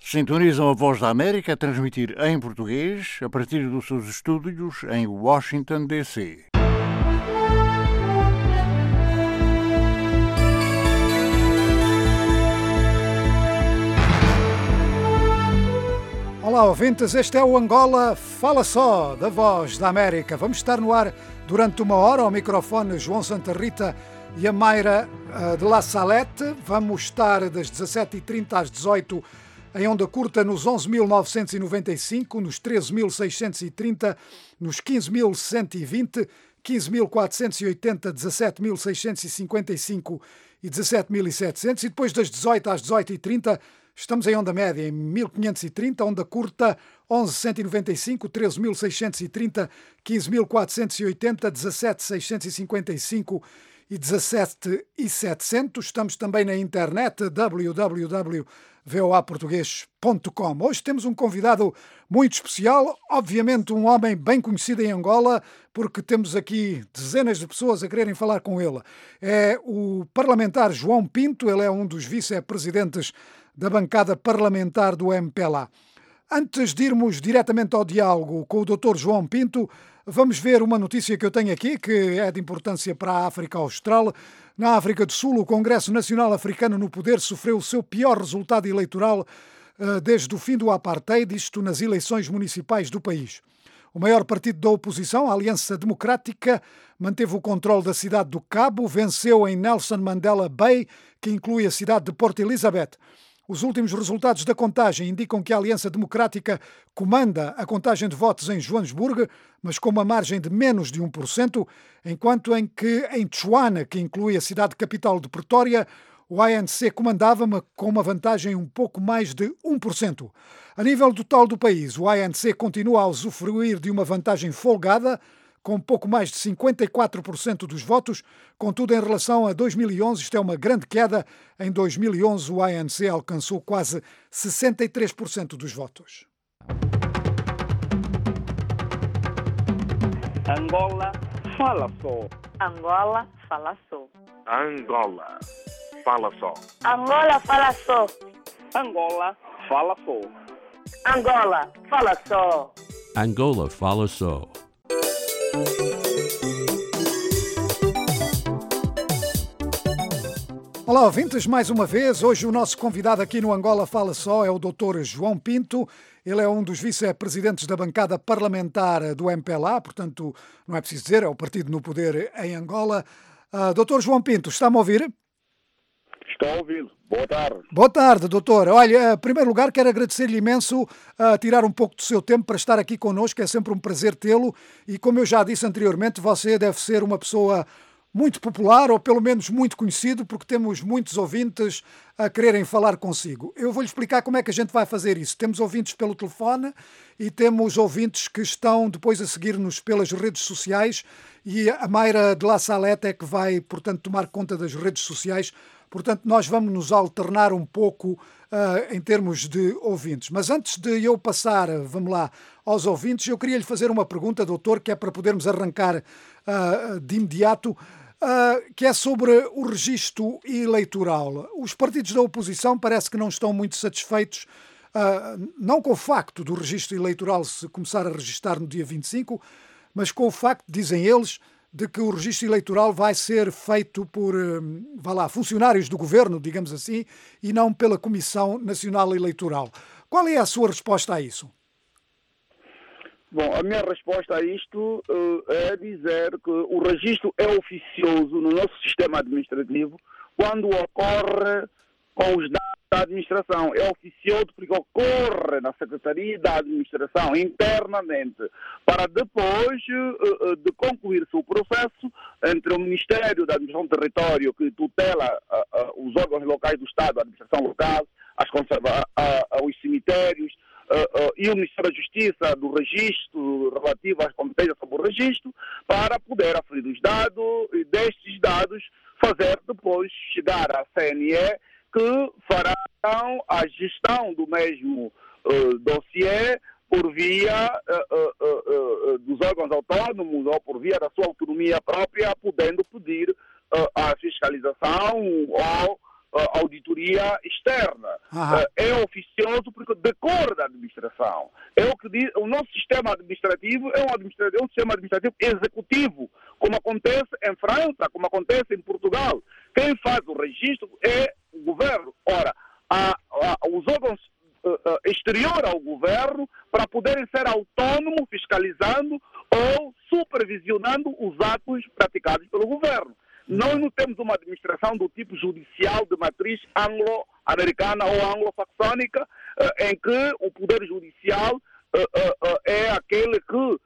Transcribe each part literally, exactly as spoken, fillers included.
Sintonizam a Voz da América a transmitir em português a partir dos seus estúdios em Washington, D C Olá, ouvintes, este é o Angola Fala Só, da Voz da América. Vamos estar no ar durante uma hora, ao microfone João Santa Rita e a Mayra uh, de La Salette. Vamos estar das dezassete e trinta às dezoito em onda curta nos onze mil novecentos e noventa e cinco, nos treze mil seiscentos e trinta, nos quinze mil cento e vinte, quinze mil quatrocentos e oitenta, dezassete mil seiscentos e cinquenta e cinco e dezassete mil e setecentos, e depois das dezoito às dezoito e trinta estamos em onda média em mil quinhentos e trinta, onda curta onze mil cento e noventa e cinco, treze mil seiscentos e trinta, quinze mil quatrocentos e oitenta, dezassete mil seiscentos e cinquenta e cinco e dezassete mil e setecentos. Estamos também na internet w w w ponto voa português ponto com. Hoje temos um convidado muito especial, obviamente um homem bem conhecido em Angola, porque temos aqui dezenas de pessoas a quererem falar com ele. É o parlamentar João Pinto, ele é um dos vice-presidentes da bancada parlamentar do M P L A. Antes de irmos diretamente ao diálogo com o doutor João Pinto, vamos ver uma notícia que eu tenho aqui, que é de importância para a África Austral. Na África do Sul, o Congresso Nacional Africano no Poder sofreu o seu pior resultado eleitoral uh, desde o fim do apartheid, isto nas eleições municipais do país. O maior partido da oposição, a Aliança Democrática, manteve o controle da cidade do Cabo, venceu em Nelson Mandela Bay, que inclui a cidade de Port Elizabeth. Os últimos resultados da contagem indicam que a Aliança Democrática comanda a contagem de votos em Joanesburgo, mas com uma margem de menos de um por cento, enquanto em que em Tchouane, que inclui a cidade capital de Pretória, o A N C comandava com uma vantagem um pouco mais de um por cento. A nível total do país, o A N C continua a usufruir de uma vantagem folgada, com pouco mais de cinquenta e quatro por cento dos votos. Contudo, em relação a dois mil e onze, isto é uma grande queda. Em dois mil e onze, o A N C alcançou quase sessenta e três por cento dos votos. Angola Fala Só. Angola Fala Só. Angola Fala Só. Angola Fala Só. Angola Fala Só. Angola Fala Só. Angola Fala Só. Olá, ouvintes, mais uma vez. Hoje o nosso convidado aqui no Angola Fala Só é o doutor João Pinto. Ele é um dos vice-presidentes da bancada parlamentar do M P L A, portanto, não é preciso dizer, é o partido no poder em Angola. Uh, doutor João Pinto, está-me a ouvir? Estou a ouvi-lo. Boa tarde. Boa tarde, doutor. Olha, em primeiro lugar, quero agradecer-lhe imenso a uh, tirar um pouco do seu tempo para estar aqui connosco. É sempre um prazer tê-lo. E como eu já disse anteriormente, você deve ser uma pessoa muito popular, ou pelo menos muito conhecido, porque temos muitos ouvintes a quererem falar consigo. Eu vou-lhe explicar como é que a gente vai fazer isso. Temos ouvintes pelo telefone e temos ouvintes que estão depois a seguir-nos pelas redes sociais, e a Mayra de La Salette é que vai, portanto, tomar conta das redes sociais. Portanto, nós vamos nos alternar um pouco uh, em termos de ouvintes. Mas antes de eu passar, vamos lá, aos ouvintes, eu queria lhe fazer uma pergunta, doutor, que é para podermos arrancar uh, de imediato, uh, que é sobre o registro eleitoral. Os partidos da oposição parece que não estão muito satisfeitos, uh, não com o facto do registro eleitoral se começar a registar no dia vinte e cinco, mas com o facto, dizem eles, de que o registro eleitoral vai ser feito por, vá lá, funcionários do governo, digamos assim, e não pela Comissão Nacional Eleitoral. Qual é a sua resposta a isso? Bom, a minha resposta a isto uh, é dizer que o registro é oficioso no nosso sistema administrativo quando ocorre com os dados da administração. É oficioso porque ocorre na Secretaria da Administração internamente, para depois uh, de concluir-se o processo entre o Ministério da Administração do Território, que tutela uh, uh, os órgãos locais do Estado, a administração local, as conserva uh, uh, os cemitérios, uh, uh, e o Ministério da Justiça, do registro relativo às competências sobre o registro, para poder aferir os dados e destes dados fazer depois chegar à C N E, que fará então a gestão do mesmo uh, dossiê por via uh, uh, uh, dos órgãos autónomos ou por via da sua autonomia própria, podendo pedir uh, a fiscalização ou uh, auditoria externa. Uh, é oficioso porque decorre da administração. É o que diz, o nosso sistema administrativo é um, administrativo, é um sistema administrativo executivo, como acontece em França, como acontece em Portugal. Quem faz o registro é o governo. Ora, a, a, os órgãos uh, uh, exterior ao governo para poderem ser autónomos, fiscalizando ou supervisionando os atos praticados pelo governo. Nós não temos uma administração do tipo judicial de matriz anglo-americana ou anglo-saxônica, uh, em que o poder judicial uh, uh, uh, é aquele que uh,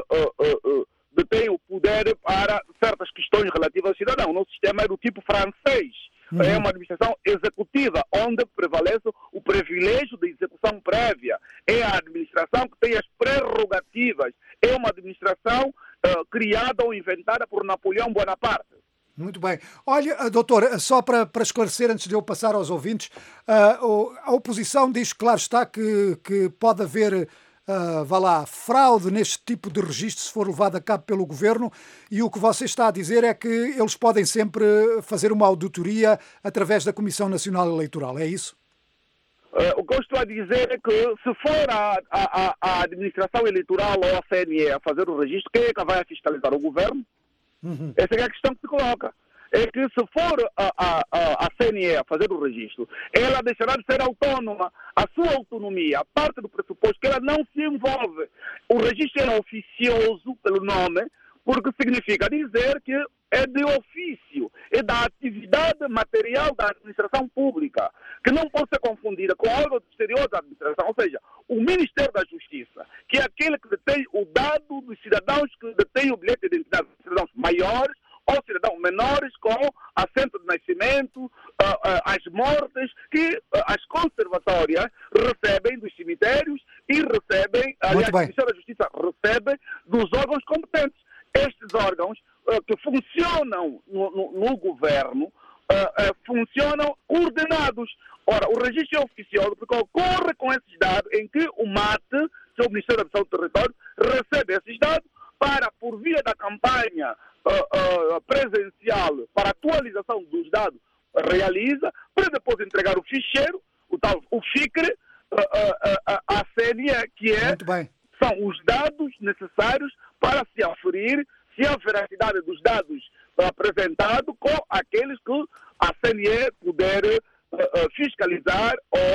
uh, uh, detém o poder para certas questões relativas ao cidadão. O nosso sistema é do tipo francês. Uhum. É uma administração executiva, onde prevalece o privilégio da execução prévia. É a administração que tem as prerrogativas. É uma administração uh, criada ou inventada por Napoleão Bonaparte. Muito bem. Olha, doutor, só para, para esclarecer, antes de eu passar aos ouvintes, uh, a oposição diz, claro está, que, que pode haver, uh, vá lá, fraude neste tipo de registro se for levado a cabo pelo governo, e o que você está a dizer é que eles podem sempre fazer uma auditoria através da Comissão Nacional Eleitoral, é isso? Uh, o que eu estou a dizer é que se for a, a, a administração eleitoral ou a C N E a fazer o registro, quem é que vai fiscalizar? O governo? Uhum. Essa é a questão que se coloca. É que se for a, a, a, a C N E a fazer o registro, ela deixará de ser autônoma. A sua autonomia, a parte do pressuposto que ela não se envolve. O registro é oficioso, pelo nome, porque significa dizer que é de ofício, é da atividade material da administração pública, que não pode ser confundida com órgão exterior da administração, ou seja, o Ministério da Justiça, que é aquele que detém o dado dos cidadãos que detêm o bilhete de identidade, cidadãos maiores ou cidadãos menores com assento de nascimento, uh, uh, as mortes que uh, as conservatórias recebem dos cemitérios e recebem, aliás, o Ministério da Justiça recebe dos órgãos competentes. Estes órgãos uh, que funcionam no, no, no governo, uh, uh, funcionam coordenados. Ora, o registro é oficioso porque ocorre com esses dados em que o M A T, que é o Ministério da Habitação do Território, recebe esses dados para, por via da campanha uh, uh, presencial para atualização dos dados, realiza, para depois entregar o ficheiro, o tal, o F I C R E, uh, uh, uh, à C N E, que é, são os dados necessários para se aferir se a veracidade dos dados apresentados com aqueles que a C N E puder uh, uh, fiscalizar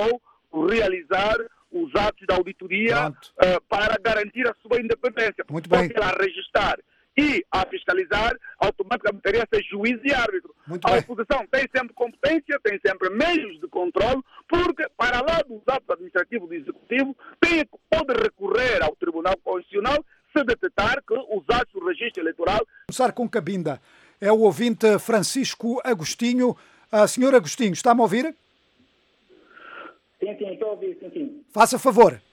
ou realizar os atos da auditoria uh, para garantir a sua independência. Muito Porque bem. ela a registrar e a fiscalizar, automaticamente teria ser juiz e árbitro. Muito a bem. oposição tem sempre competência, tem sempre meios de controle, porque para lá dos atos administrativos do Executivo, tem, pode recorrer ao Tribunal Constitucional se detectar que os atos do registro eleitoral... Começar com Cabinda. É o ouvinte Francisco Agostinho. Uh, senhor Agostinho, está-me a ouvir? Sim, sim, estou a ouvir, sim, sim. Faça favor.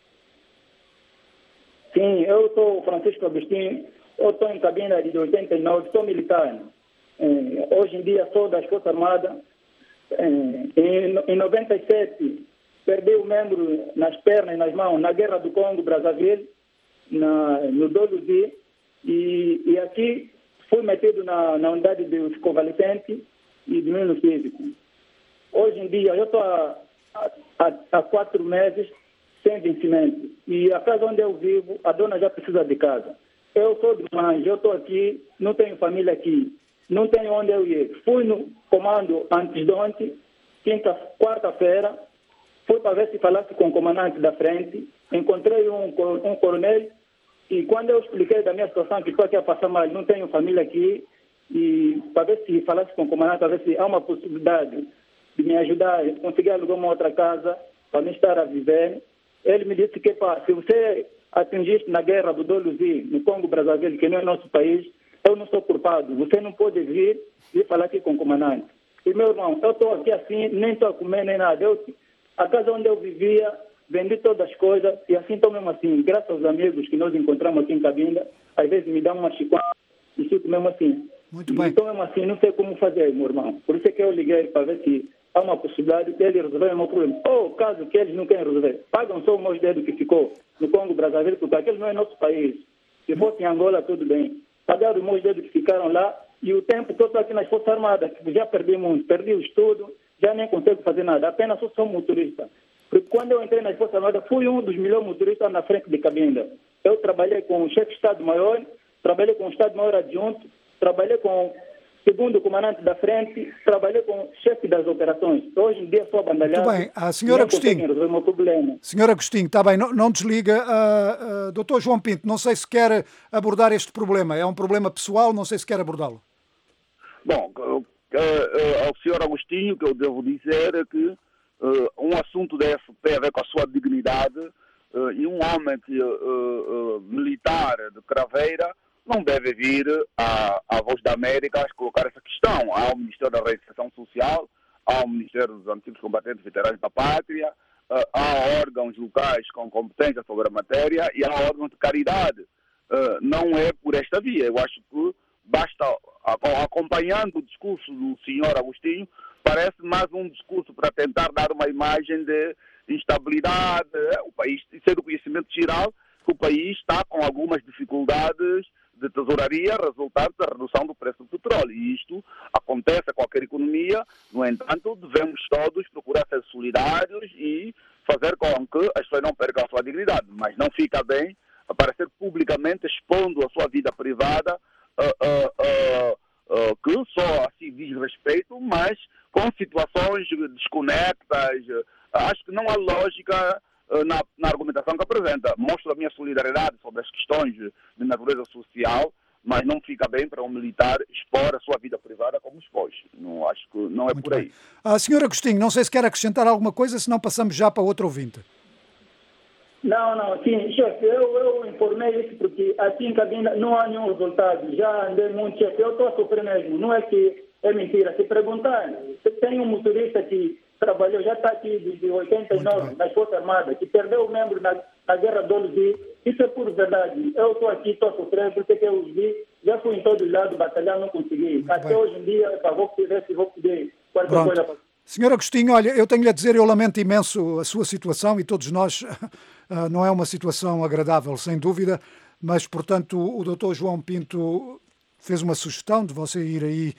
Sim, eu sou Francisco Agostinho, eu estou em Cabinda de oitenta e nove, sou militar. Eh, hoje em dia sou das Forças Armadas. Eh, em, em noventa e sete, perdi o membro nas pernas e nas mãos na Guerra do Congo, Brazzaville, na, no Doluzi, e, e aqui fui metido na, na unidade dos convalescentes e do meio físico. Hoje em dia, eu estou há, há, há quatro meses sem vencimento. E a casa onde eu vivo, a dona já precisa de casa. Eu sou de mãe, eu estou aqui, não tenho família aqui, não tenho onde eu ir. Fui no comando antes de ontem, quinta, quarta-feira, fui para ver se falasse com o comandante da frente, encontrei um, um coronel, e quando eu expliquei da minha situação, que estou aqui a passar mal, não tenho família aqui, e para ver se falasse com o comandante, para ver se há uma possibilidade de me ajudar a conseguir alugar uma outra casa, para me estar a viver. Ele me disse que, pá, se você atingiste na guerra do Doluzi, no Congo Brazzaville, que não é nosso país, eu não sou culpado. Você não pode vir e falar aqui com o comandante. E, meu irmão, eu estou aqui assim, nem estou a comer nem nada. Eu, a casa onde eu vivia, vendi todas as coisas, e assim estou mesmo assim, graças aos amigos que nós encontramos aqui em Cabinda, às vezes me dão uma chicoada e fico mesmo assim. Muito bem. Então, mesmo assim, não sei como fazer, meu irmão. Por isso é que eu liguei para ver se há uma possibilidade de eles resolverem o meu problema. Ou, caso que eles não querem resolver, pagam só o meu dedo que ficou no Congo Brazzaville, porque aquele não é nosso país. Se fosse em Angola, tudo bem. Pagaram os meus dedos que ficaram lá, e o tempo todo aqui nas Forças Armadas, que já perdi muito. Perdi o estudo, já nem consegue fazer nada, apenas só sou motorista. Porque quando eu entrei nas Forças Armadas, fui um dos melhores motoristas na frente de Cabinda. Eu trabalhei com o chefe de Estado-Maior, trabalhei com o Estado-Maior adjunto, trabalhei com o segundo comandante da frente, trabalhei com o chefe das operações. Hoje em dia sou abandalhado. Muito bem, a senhora Agostinho. Resolver o meu problema. Senhor Agostinho, está bem, não, não desliga. Uh, uh, doutor João Pinto, não sei se quer abordar este problema. É um problema pessoal, não sei se quer abordá-lo. Bom, uh, uh, uh, ao senhor Agostinho, que eu devo dizer é que uh, um assunto desse tem a ver com a sua dignidade uh, e um homem que, uh, uh, militar de Craveira não deve vir à, à Voz da América a colocar essa questão. Há o Ministério da Reinserção Social, há o Ministério dos Antigos Combatentes Veteranos da Pátria, uh, há órgãos locais com competência sobre a matéria e há órgãos de caridade. Uh, não é por esta via. Eu acho que basta, acompanhando o discurso do senhor Agostinho, parece mais um discurso para tentar dar uma imagem de instabilidade. O país, isso é do conhecimento geral, que o país está com algumas dificuldades de tesouraria resultado da redução do preço do petróleo. E isto acontece a qualquer economia. No entanto, devemos todos procurar ser solidários e fazer com que as pessoas não percam a sua dignidade. Mas não fica bem aparecer publicamente expondo a sua vida privada uh, uh, uh, uh, que só assim diz respeito, mas com situações desconectas. Uh, acho que não há lógica Na, na argumentação que apresenta. Mostro a minha solidariedade sobre as questões de natureza social, mas não fica bem para um militar expor a sua vida privada como expôs. Não, acho que não é Muito por aí. Ah, senhor Agostinho, não sei se quer acrescentar alguma coisa, senão passamos já para outro ouvinte. Não, não, sim, chefe, eu, eu informei isso porque assim em Cabinda não há nenhum resultado. Já andei muito, chefe, eu estou a sofrer mesmo. Não é que é mentira. Se perguntar, se tem um motorista que trabalhou, já está aqui desde oitenta e nove nas Forças Armadas, que perdeu o membro na, na Guerra do Olvi. Isso é por verdade. Eu estou aqui, estou a sofrer, porque que eu os vi, já fui em todo lado, batalhar, não consegui. Muito Até bem. hoje em dia, pá, vou pedir, vou pedir qualquer Pronto. coisa para... Senhor Agostinho, olha, eu tenho-lhe a dizer, eu lamento imenso a sua situação e todos nós, uh, não é uma situação agradável, sem dúvida, mas, portanto, o doutor João Pinto fez uma sugestão de você ir aí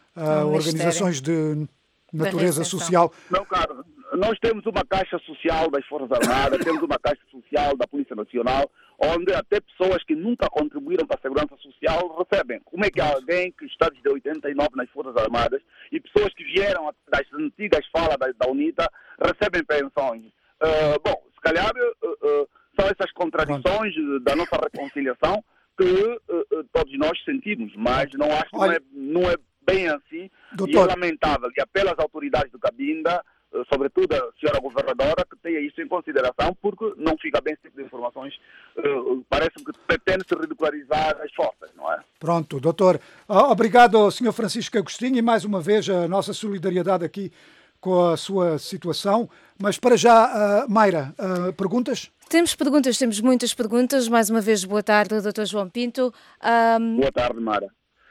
a Um organizações de natureza reinserção. social. Meu caro, nós temos uma caixa social das Forças Armadas, temos uma caixa social da Polícia Nacional, onde até pessoas que nunca contribuíram para a segurança social recebem. Como é que alguém que está desde oitenta e nove nas Forças Armadas e pessoas que vieram das antigas falas da, da UNITA recebem pensões? Uh, bom, se calhar uh, uh, são essas contradições da nossa reconciliação que uh, uh, todos nós sentimos, mas não acho que não é, não é bem assim. Doutor. E é lamentável. E apelo às autoridades de Cabinda, sobretudo a senhora governadora, que tenha isso em consideração, porque não fica bem esse tipo de informações. Uh, parece que pretende-se ridicularizar as forças, não é? Pronto, doutor. Obrigado, senhor Francisco Agostinho, e mais uma vez a nossa solidariedade aqui com a sua situação. Mas para já, uh, Mayra, uh, perguntas? Temos perguntas, temos muitas perguntas. Mais uma vez, boa tarde, doutor João Pinto. Um... Boa tarde, Mara.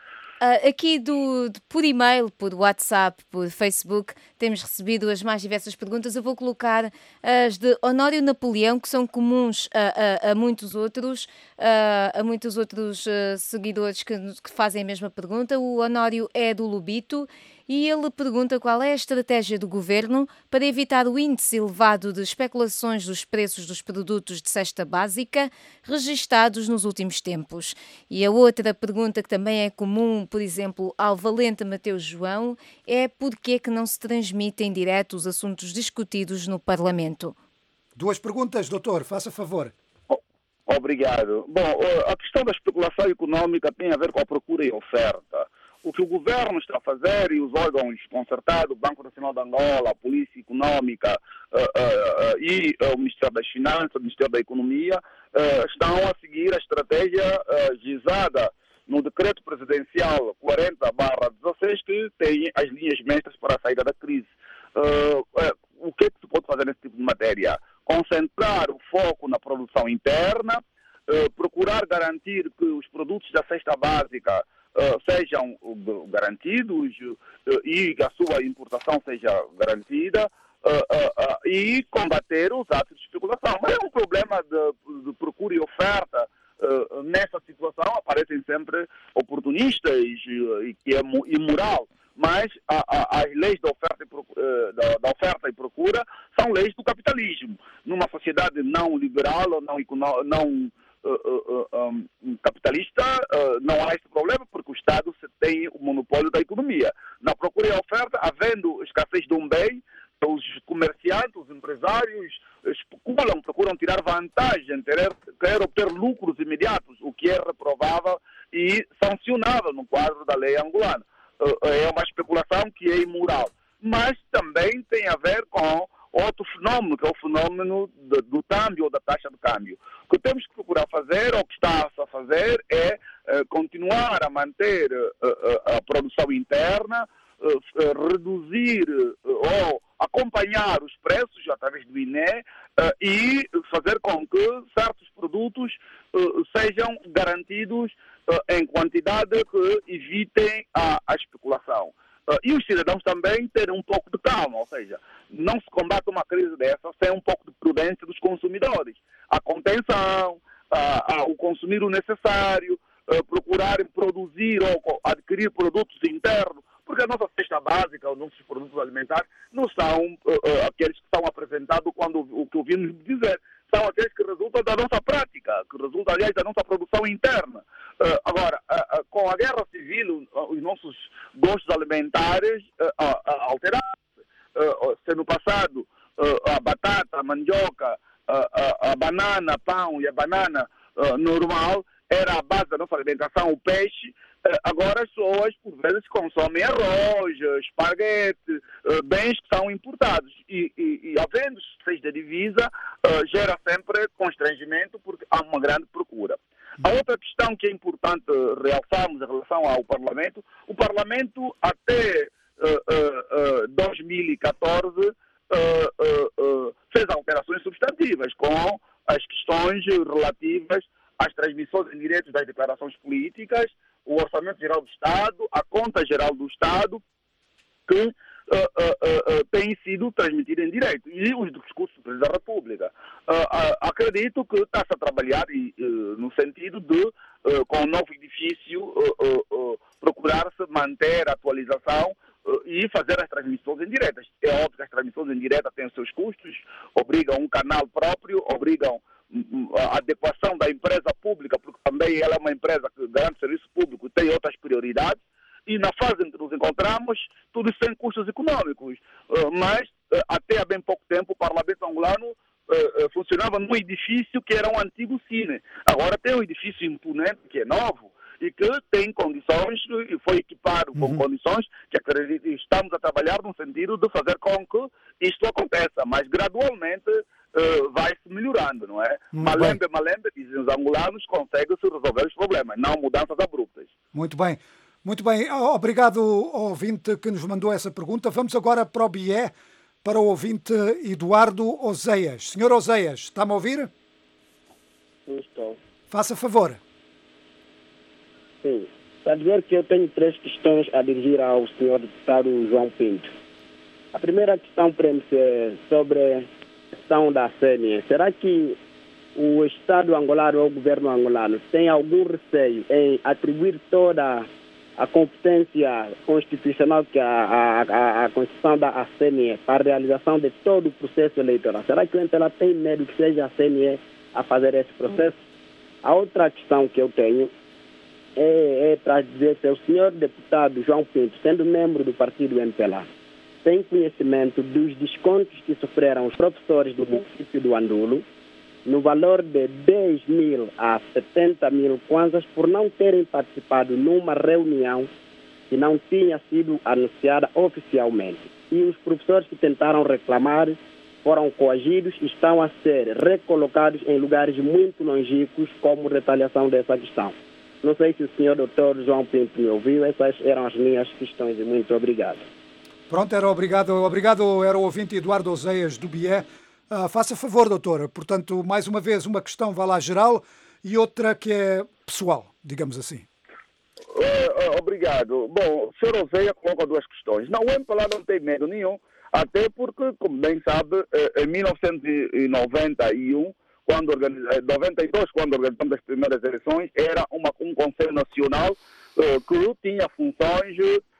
Uh, aqui do, de, por e-mail, por WhatsApp, por Facebook, temos recebido as mais diversas perguntas. Eu vou colocar as de Honório Napoleão, que são comuns a, a, a muitos outros, a, a muitos outros uh, seguidores que, que fazem a mesma pergunta. O Honório é do Lubito e ele pergunta qual é a estratégia do Governo para evitar o índice elevado de especulações dos preços dos produtos de cesta básica registados nos últimos tempos. E a outra pergunta que também é comum, por exemplo, ao valente Mateus João, é porquê é que não se transmitem em direto os assuntos discutidos no Parlamento? Duas perguntas, doutor, faça favor. Obrigado. Bom, a questão da especulação económica tem a ver com a procura e a oferta. O que o governo está a fazer e os órgãos concertados, o Banco Nacional de Angola, a Polícia Económica uh, uh, uh, e uh, o Ministério das Finanças, o Ministério da Economia, uh, estão a seguir a estratégia uh, gizada no Decreto Presidencial quarenta barra dezasseis, que tem as linhas mestras para a saída da crise. Uh, uh, o que é que se pode fazer nesse tipo de matéria? Concentrar o foco na produção interna, uh, procurar garantir que os produtos da cesta básica Uh, sejam uh, garantidos uh, e a sua importação seja garantida uh, uh, uh, e combater os atos de especulação. É um problema de, de procura e oferta. Uh, nessa situação aparecem sempre oportunistas uh, e que é imoral. mas a, a, as leis da oferta, e procura, da, da oferta e procura são leis do capitalismo. Numa sociedade não liberal ou não, não uh, uh, uh, um, capitalista, uh, não há esse problema, porque o Estado tem o monopólio da economia. Na procura e oferta, havendo escassez de um bem, os comerciantes, os empresários especulam, procuram tirar vantagem, querer, querer obter lucros imediatos, o que é reprovável e sancionável no quadro da lei angolana. É uma especulação que é imoral. Mas também tem a ver com outro fenômeno, que é o fenômeno do, do câmbio ou da taxa de câmbio. O que temos que procurar fazer, ou que está a fazer, é uh, continuar a manter uh, a produção interna, uh, uh, reduzir uh, ou acompanhar os preços através do I N E uh, e fazer com que certos produtos uh, sejam garantidos uh, em quantidade que evitem a, a especulação. Uh, e os cidadãos também terem um pouco de calma, ou seja, não se combate uma crise dessa sem um pouco de prudência dos consumidores. A contenção, uh, uh, o consumir o necessário, uh, procurarem produzir ou adquirir produtos internos, porque a nossa cesta básica, os nossos produtos alimentares, não são uh, uh, aqueles que são apresentados quando o que ouvimos dizer, são aqueles que resultam da nossa prática, que resultam, aliás, da nossa produção interna. Uh, agora, uh, uh, com a guerra civil, uh, os nossos gostos alimentares uh, uh, uh, alteraram-se. Uh, uh, se no passado uh, a batata, a mandioca, uh, uh, a banana, pão e a banana uh, normal era a base da nossa alimentação, o peixe, uh, agora as pessoas, por vezes, consomem arroz, esparguete, uh, bens que são importados. E, e, e havendo escassez de divisa, uh, gera sempre constrangimento, porque há uma grande procura. A outra questão que é importante realçarmos em relação ao Parlamento, o Parlamento até uh, uh, uh, dois mil e catorze uh, uh, uh, fez alterações substantivas com as questões relativas às transmissões em direitos das declarações políticas, o Orçamento Geral do Estado, a Conta Geral do Estado, que Uh, uh, uh, têm sido transmitidos em direito, e os discursos do Presidente da República. Uh, uh, acredito que está-se a trabalhar e, uh, no sentido de, uh, com o novo edifício, uh, uh, uh, procurar-se manter a atualização uh, e fazer as transmissões em direto. É óbvio que as transmissões em direto têm os seus custos, obrigam um canal próprio, obrigam a adequação da empresa pública, porque também ela é uma empresa que garante serviço público e tem outras prioridades. E na fase em que nos encontramos, tudo sem custos econômicos. Uh, mas, uh, até há bem pouco tempo, o Parlamento angolano uh, uh, funcionava num edifício que era um antigo cine. Agora tem um edifício imponente, que é novo, e que tem condições, e foi equipado com uhum. condições que acredito, estamos a trabalhar no sentido de fazer com que isto aconteça, mas gradualmente uh, vai-se melhorando, não é? Muito malembe, bem. malembe, dizem os angolanos, consegue-se resolver os problemas, não mudanças abruptas. Muito bem. Muito bem, obrigado ao ouvinte que nos mandou essa pergunta. Vamos agora para o B I E, para o ouvinte Eduardo Oseias. Senhor Oseias, está-me a ouvir? Estou. Faça favor. Sim. Para dizer que eu tenho três questões a dirigir ao senhor deputado João Pinto. A primeira questão prende-se sobre a questão da C N E. Será que o Estado angolano ou o governo angolano tem algum receio em atribuir toda a competência constitucional que a, a, a, a Constituição dá à C N E para a realização de todo o processo eleitoral? Será que o Entela tem medo que seja a C N E a fazer esse processo? A outra questão que eu tenho é, é para dizer se o senhor deputado João Pinto, sendo membro do partido M P L A, tem conhecimento dos descontos que sofreram os professores do município do Andulo no valor de dez mil a setenta mil kwanzas por não terem participado numa reunião que não tinha sido anunciada oficialmente. E os professores que tentaram reclamar foram coagidos e estão a ser recolocados em lugares muito longínquos como retaliação dessa questão. Não sei se o senhor doutor João Pinto me ouviu, essas eram as minhas questões e muito obrigado. Pronto, era obrigado, obrigado era o ouvinte Eduardo Oseias do B I E. Uh, faça favor, doutor. Portanto, mais uma vez, uma questão vai lá geral e outra que é pessoal, digamos assim. Uh, obrigado. Bom, o senhor Oseia coloca duas questões. Não, o M P L A não tem medo nenhum, até porque, como bem sabe, em mil novecentos e noventa e um, quando organiz... noventa e dois, quando organizamos as primeiras eleições, era uma, um Conselho Nacional uh, que tinha funções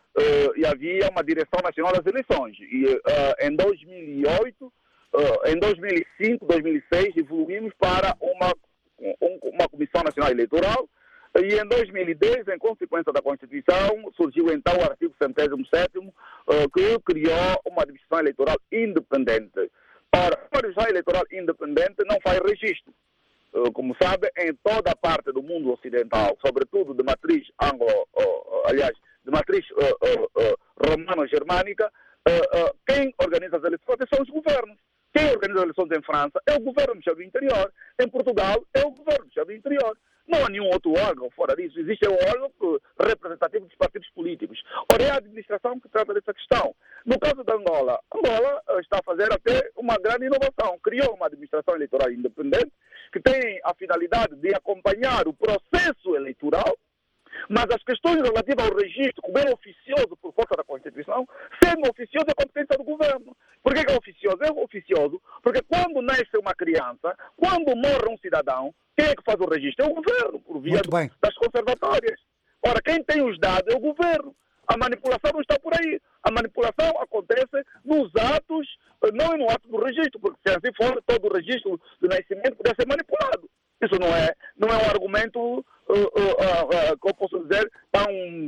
uh, e havia uma direção nacional das eleições. E uh, em dois mil e oito, uh, em dois mil e cinco, dois mil e seis, evoluímos para uma, um, uma Comissão Nacional Eleitoral. E em dois mil e dez, em consequência da Constituição, surgiu então o artigo centésimo sétimo, uh, que criou uma administração eleitoral independente. Ora, uma administração eleitoral independente não faz registro. Uh, como sabe, em toda a parte do mundo ocidental, sobretudo de matriz anglo, uh, aliás, de matriz uh, uh, uh, romano-germânica, uh, uh, quem organiza as eleições são os governos. Quem organiza as eleições em França é o governo do Estado do Interior. Em Portugal é o governo do Estado do Interior. Não há nenhum outro órgão fora disso. Existe um órgão representativo dos partidos políticos. Ora, é a administração que trata dessa questão. No caso da Angola, Angola está a fazer até uma grande inovação. Criou uma administração eleitoral independente que tem a finalidade de acompanhar o processo eleitoral, mas as questões relativas ao registro, como é oficioso por força da Constituição, sendo oficioso é competência do governo. Por que é oficioso? É oficioso porque quando nasce uma criança, quando morre um cidadão, quem é que faz o registro? É o governo, por via do, das conservatórias. Ora, quem tem os dados é o governo. A manipulação não está por aí. A manipulação acontece nos atos, não é no ato do registro, porque se assim for, todo o registro do nascimento pode ser manipulado. Isso não é, não é um argumento, uh, uh, uh, uh, que eu posso dizer, tão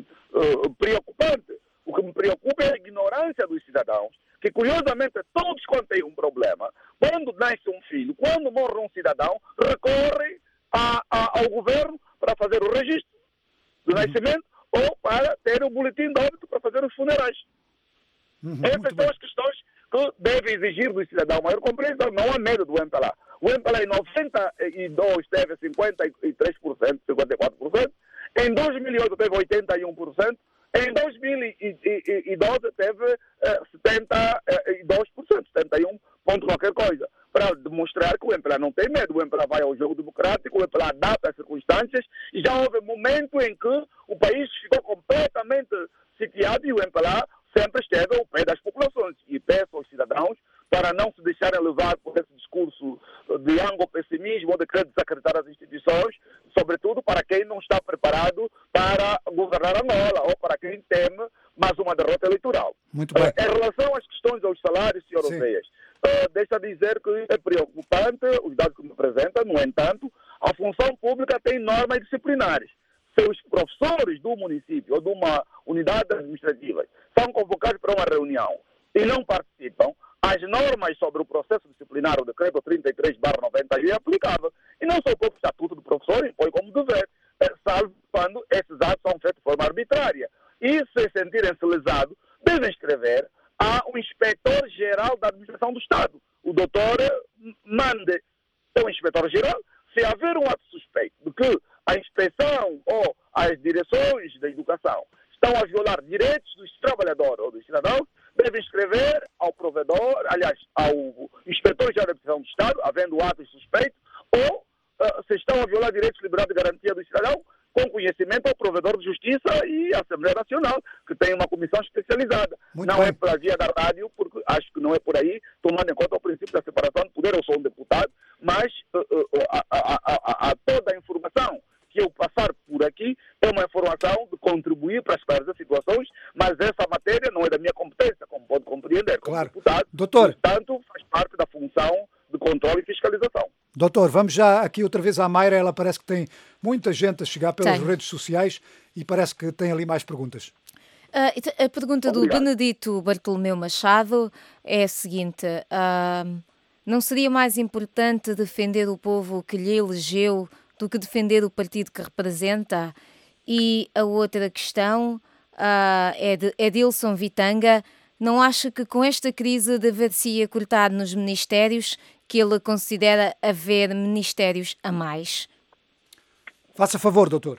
uh, preocupante. O que me preocupa é a ignorância dos cidadãos, que curiosamente todos quando têm um problema, quando nasce um filho, quando morre um cidadão, recorrem a, a, ao governo para fazer o registro do uhum. nascimento ou para ter o boletim de óbito para fazer os funerais. Uhum, Essas são as questões que devem exigir do cidadão maior compreensão. Não há medo do M P L A. O M P L A em noventa e dois teve cinquenta e três por cento, cinquenta e quatro por cento. Em dois mil e oito teve oitenta e um por cento. Em dois mil e doze teve uh, setenta e dois por cento, setenta e um ponto qualquer coisa, para demonstrar que o M P L A não tem medo. O M P L A vai ao jogo democrático, o M P L A adapta as circunstâncias, e já houve momento em que o país ficou completamente sitiado e o M P L A sempre esteve ao pé das populações. E peço aos cidadãos para não se deixarem levar por esse discurso de anglo-pessimismo, de querer desacreditar as instituições, sobretudo para quem não está preparado para governar Angola, ou para quem teme mais uma derrota eleitoral. Muito bem. Em relação às questões aos salários, senhor Oseias, uh, deixa dizer que é preocupante os dados que me apresenta. No entanto, a função pública tem normas disciplinares. Se os professores do município ou de uma unidade administrativa são convocados para uma reunião e não participam, as normas sobre o processo disciplinar, o decreto trinta e três barra noventa e um, é aplicável. E não só o próprio estatuto do professor impõe como dever, salvo quando esses atos são feitos de forma arbitrária. E se sentirem-se lesados, devem escrever ao inspetor-geral da administração do Estado, o doutor Mande. É o inspetor-geral. Se haver um ato suspeito de que a inspeção ou as direções da educação estão a violar direitos dos trabalhadores ou dos cidadãos, devem escrever ao provedor, aliás, ao inspetor-geral da administração do Estado, havendo atos suspeitos, ou uh, se estão a violar direitos de liberdade e garantia do cidadão, com conhecimento ao provedor de justiça e à Assembleia Nacional, que tem uma comissão especializada. Muito não bem. é pela via da rádio, porque acho que não é por aí, tomando em conta o princípio da separação de poder. Eu sou um deputado, mas uh, uh, a, a, a, a toda a informação que eu passar por aqui é uma informação de contribuir para esclarecer situações, mas essa matéria não é da minha competência, como pode compreender, como claro. deputado. Doutor. Portanto, faz parte da função de controle e fiscalização. Doutor, vamos já aqui outra vez à Mayra. Ela parece que tem muita gente a chegar pelas tem. redes sociais e parece que tem ali mais perguntas. Uh, a pergunta Obrigado. do Benedito Bartolomeu Machado é a seguinte: uh, não seria mais importante defender o povo que lhe elegeu do que defender o partido que representa? E a outra questão uh, é de Edilson Vitanga. Não acha que com esta crise dever-se cortar nos ministérios, que ele considera haver ministérios a mais? Faça favor, doutor.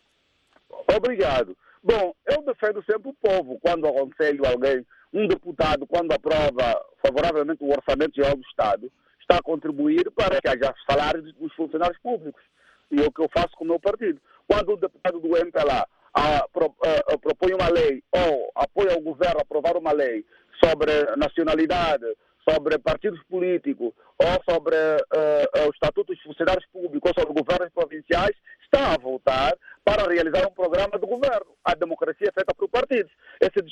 Obrigado. Bom, eu defendo sempre o povo quando aconselho alguém, um deputado, quando aprova favoravelmente o Orçamento Geral do Estado, está a contribuir para que haja salários dos funcionários públicos. E é o que eu faço com o meu partido. Quando o deputado do M P L A a, pro, a, a, propõe uma lei ou apoia o governo a aprovar uma lei sobre nacionalidade, sobre partidos políticos ou sobre uh, uh, o Estatuto dos Funcionários Públicos ou sobre governos provinciais, está a votar para realizar um programa de governo. A democracia é feita por partidos. Esse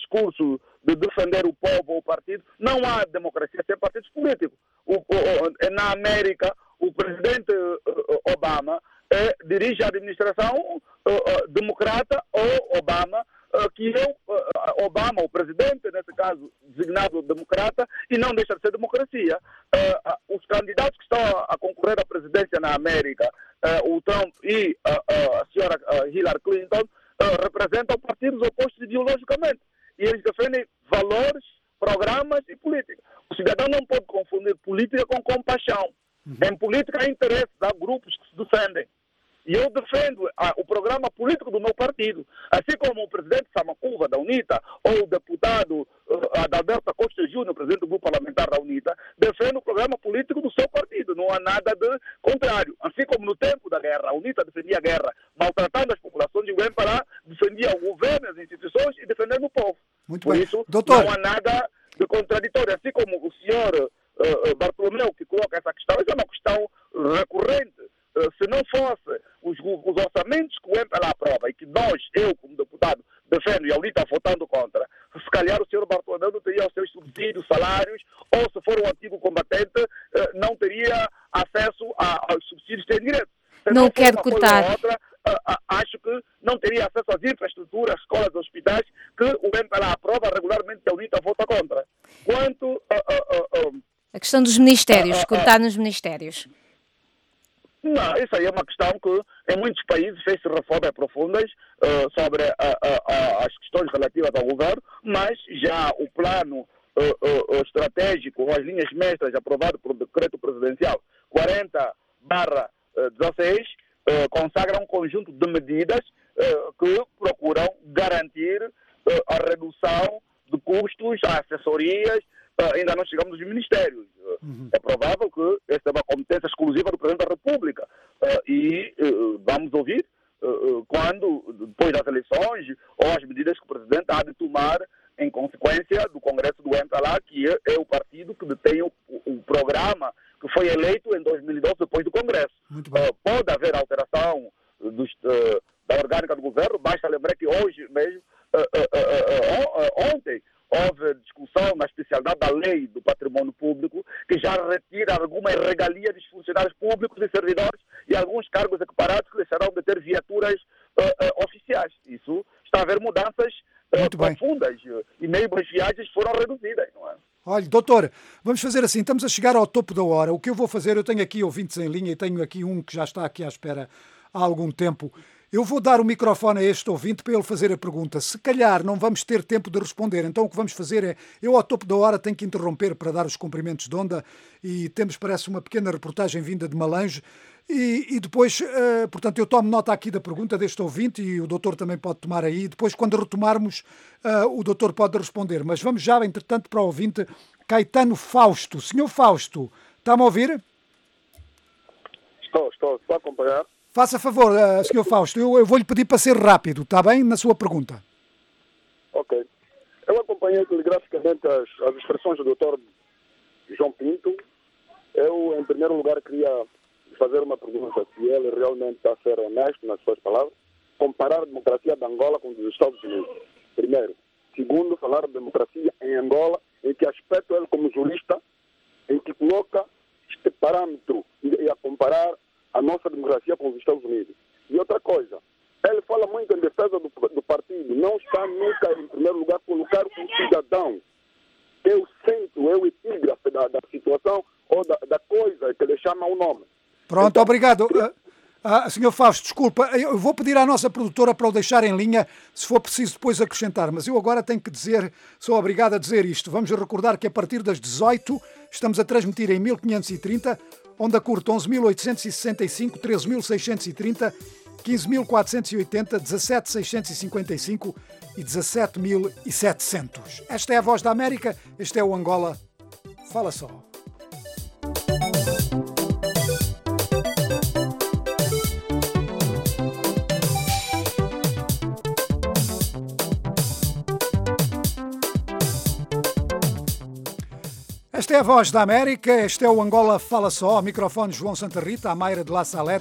não há democracia sem partidos políticos. O, o, na América, o presidente Obama eh, dirige a administração eh, democrata ou Obama, eh, que é o, Obama, o presidente, nesse caso, designado democrata, e não deixa de ser democracia. Eh, os candidatos que estão a, a concorrer à presidência na América, eh, o Trump e eh, a senhora Hillary Clinton, eh, representam partidos opostos ideologicamente. E eles defendem valores, programas e política. O cidadão não pode confundir política com compaixão. Uhum. Em política há interesse, há grupos que se defendem. E eu defendo ah, o programa político do meu partido. Assim como o presidente Samacuva, da UNITA, ou o deputado uh, Adalberto Costa Júnior, presidente do grupo parlamentar da UNITA, defende o programa político do seu partido. Não há nada de contrário. Assim como no tempo da guerra, a UNITA defendia a guerra, maltratando as populações, e o M P L A defendia o governo, as instituições e defendendo o povo. Muito Por bem. isso, Doutor... não há nada de contraditório. Assim como o senhor uh, Bartolomeu, que coloca essa questão, essa é uma questão recorrente. Uh, se não fosse os, os orçamentos que o M P L A aprova e que nós, eu como deputado, defendo e a UNITA votando contra, se calhar o senhor Bartolomeu não teria os seus subsídios, salários, ou se for um antigo combatente, uh, não teria acesso a, aos subsídios que tem direito. Se não, não quero uma cortar. Coisa ou outra, uh, uh, acho que não teria acesso às infraestruturas, escolas, hospitais, que o M P L A aprova regularmente e a UNITA vota contra. Quanto uh, uh, uh, uh, a questão dos ministérios, uh, uh, cortar nos ministérios. Não, isso aí é uma questão que em muitos países fez-se reformas profundas uh, sobre uh, uh, as questões relativas ao governo, mas já o plano uh, uh, estratégico, ou as linhas mestras aprovado por decreto presidencial quarenta barra dezasseis, uh, consagra um conjunto de medidas uh, que procuram garantir uh, a redução de custos, assessorias. Uh, ainda não chegamos nos ministérios. Uh, uhum. É provável que esta é uma competência exclusiva do Presidente da República. Uh, e uh, vamos ouvir uh, quando, depois das eleições, ou as medidas que o Presidente há de tomar em consequência do Congresso do M P L A, que é, é o partido que detém o, o, o programa que foi eleito em dois mil e doze, depois do Congresso. Uh, pode haver alteração dos, uh, da orgânica do governo. Basta lembrar que hoje mesmo, uh, uh, uh, uh, ontem, houve discussão na especialidade da lei do patrimônio público, que já retira algumas regalias dos funcionários públicos e servidores e alguns cargos equiparados que deixarão de ter viaturas uh, uh, oficiais. Isso está a haver mudanças uh, profundas e mesmo as viagens foram reduzidas, não é? Olha, doutor, vamos fazer assim, estamos a chegar ao topo da hora. O que eu vou fazer, eu tenho aqui ouvintes em linha e tenho aqui um que já está aqui à espera há algum tempo. Eu vou dar o microfone a este ouvinte para ele fazer a pergunta. Se calhar não vamos ter tempo de responder, então o que vamos fazer é, eu ao topo da hora tenho que interromper para dar os cumprimentos de onda e temos, parece, uma pequena reportagem vinda de Malange e, e depois, uh, portanto, eu tomo nota aqui da pergunta deste ouvinte e o doutor também pode tomar aí. Depois, quando retomarmos, uh, o doutor pode responder. Mas vamos já, entretanto, para o ouvinte Caetano Fausto. Senhor Fausto, está-me a ouvir? Estou, estou, estou a acompanhar. Faça favor, uh, senhor Fausto, eu, eu vou-lhe pedir para ser rápido, está bem, na sua pergunta? Ok. Eu acompanhei telegraficamente as, as expressões do doutor João Pinto. Eu, em primeiro lugar, queria fazer uma pergunta, se ele realmente está a ser honesto nas suas palavras, comparar a democracia de Angola com dos Estados Unidos, primeiro. Segundo, falar de democracia em Angola, em que aspecto ele, como jurista, em que coloca este parâmetro e a comparar a nossa democracia com os Estados Unidos. E outra coisa, ele fala muito em defesa do, do partido, não está nunca, em primeiro lugar, colocar um cidadão, que é o centro, é o epígrafe da, da situação ou da, da coisa que ele chama o nome. Pronto, então, obrigado. Uh, uh, senhor Fausto, desculpa, eu vou pedir à nossa produtora para o deixar em linha, se for preciso depois acrescentar, mas eu agora tenho que dizer, sou obrigado a dizer isto. Vamos recordar que a partir das dezoito estamos a transmitir em mil quinhentos e trinta, onda curta onze mil oitocentos e sessenta e cinco, treze mil seiscentos e trinta, quinze mil quatrocentos e oitenta, dezassete mil seiscentos e cinquenta e cinco e dezassete mil e setecentos. Esta é a Voz da América, este é o Angola Fala Só. Esta é a Voz da América, este é o Angola Fala Só, ao microfone João Santa Rita, a Mayra de La Salete.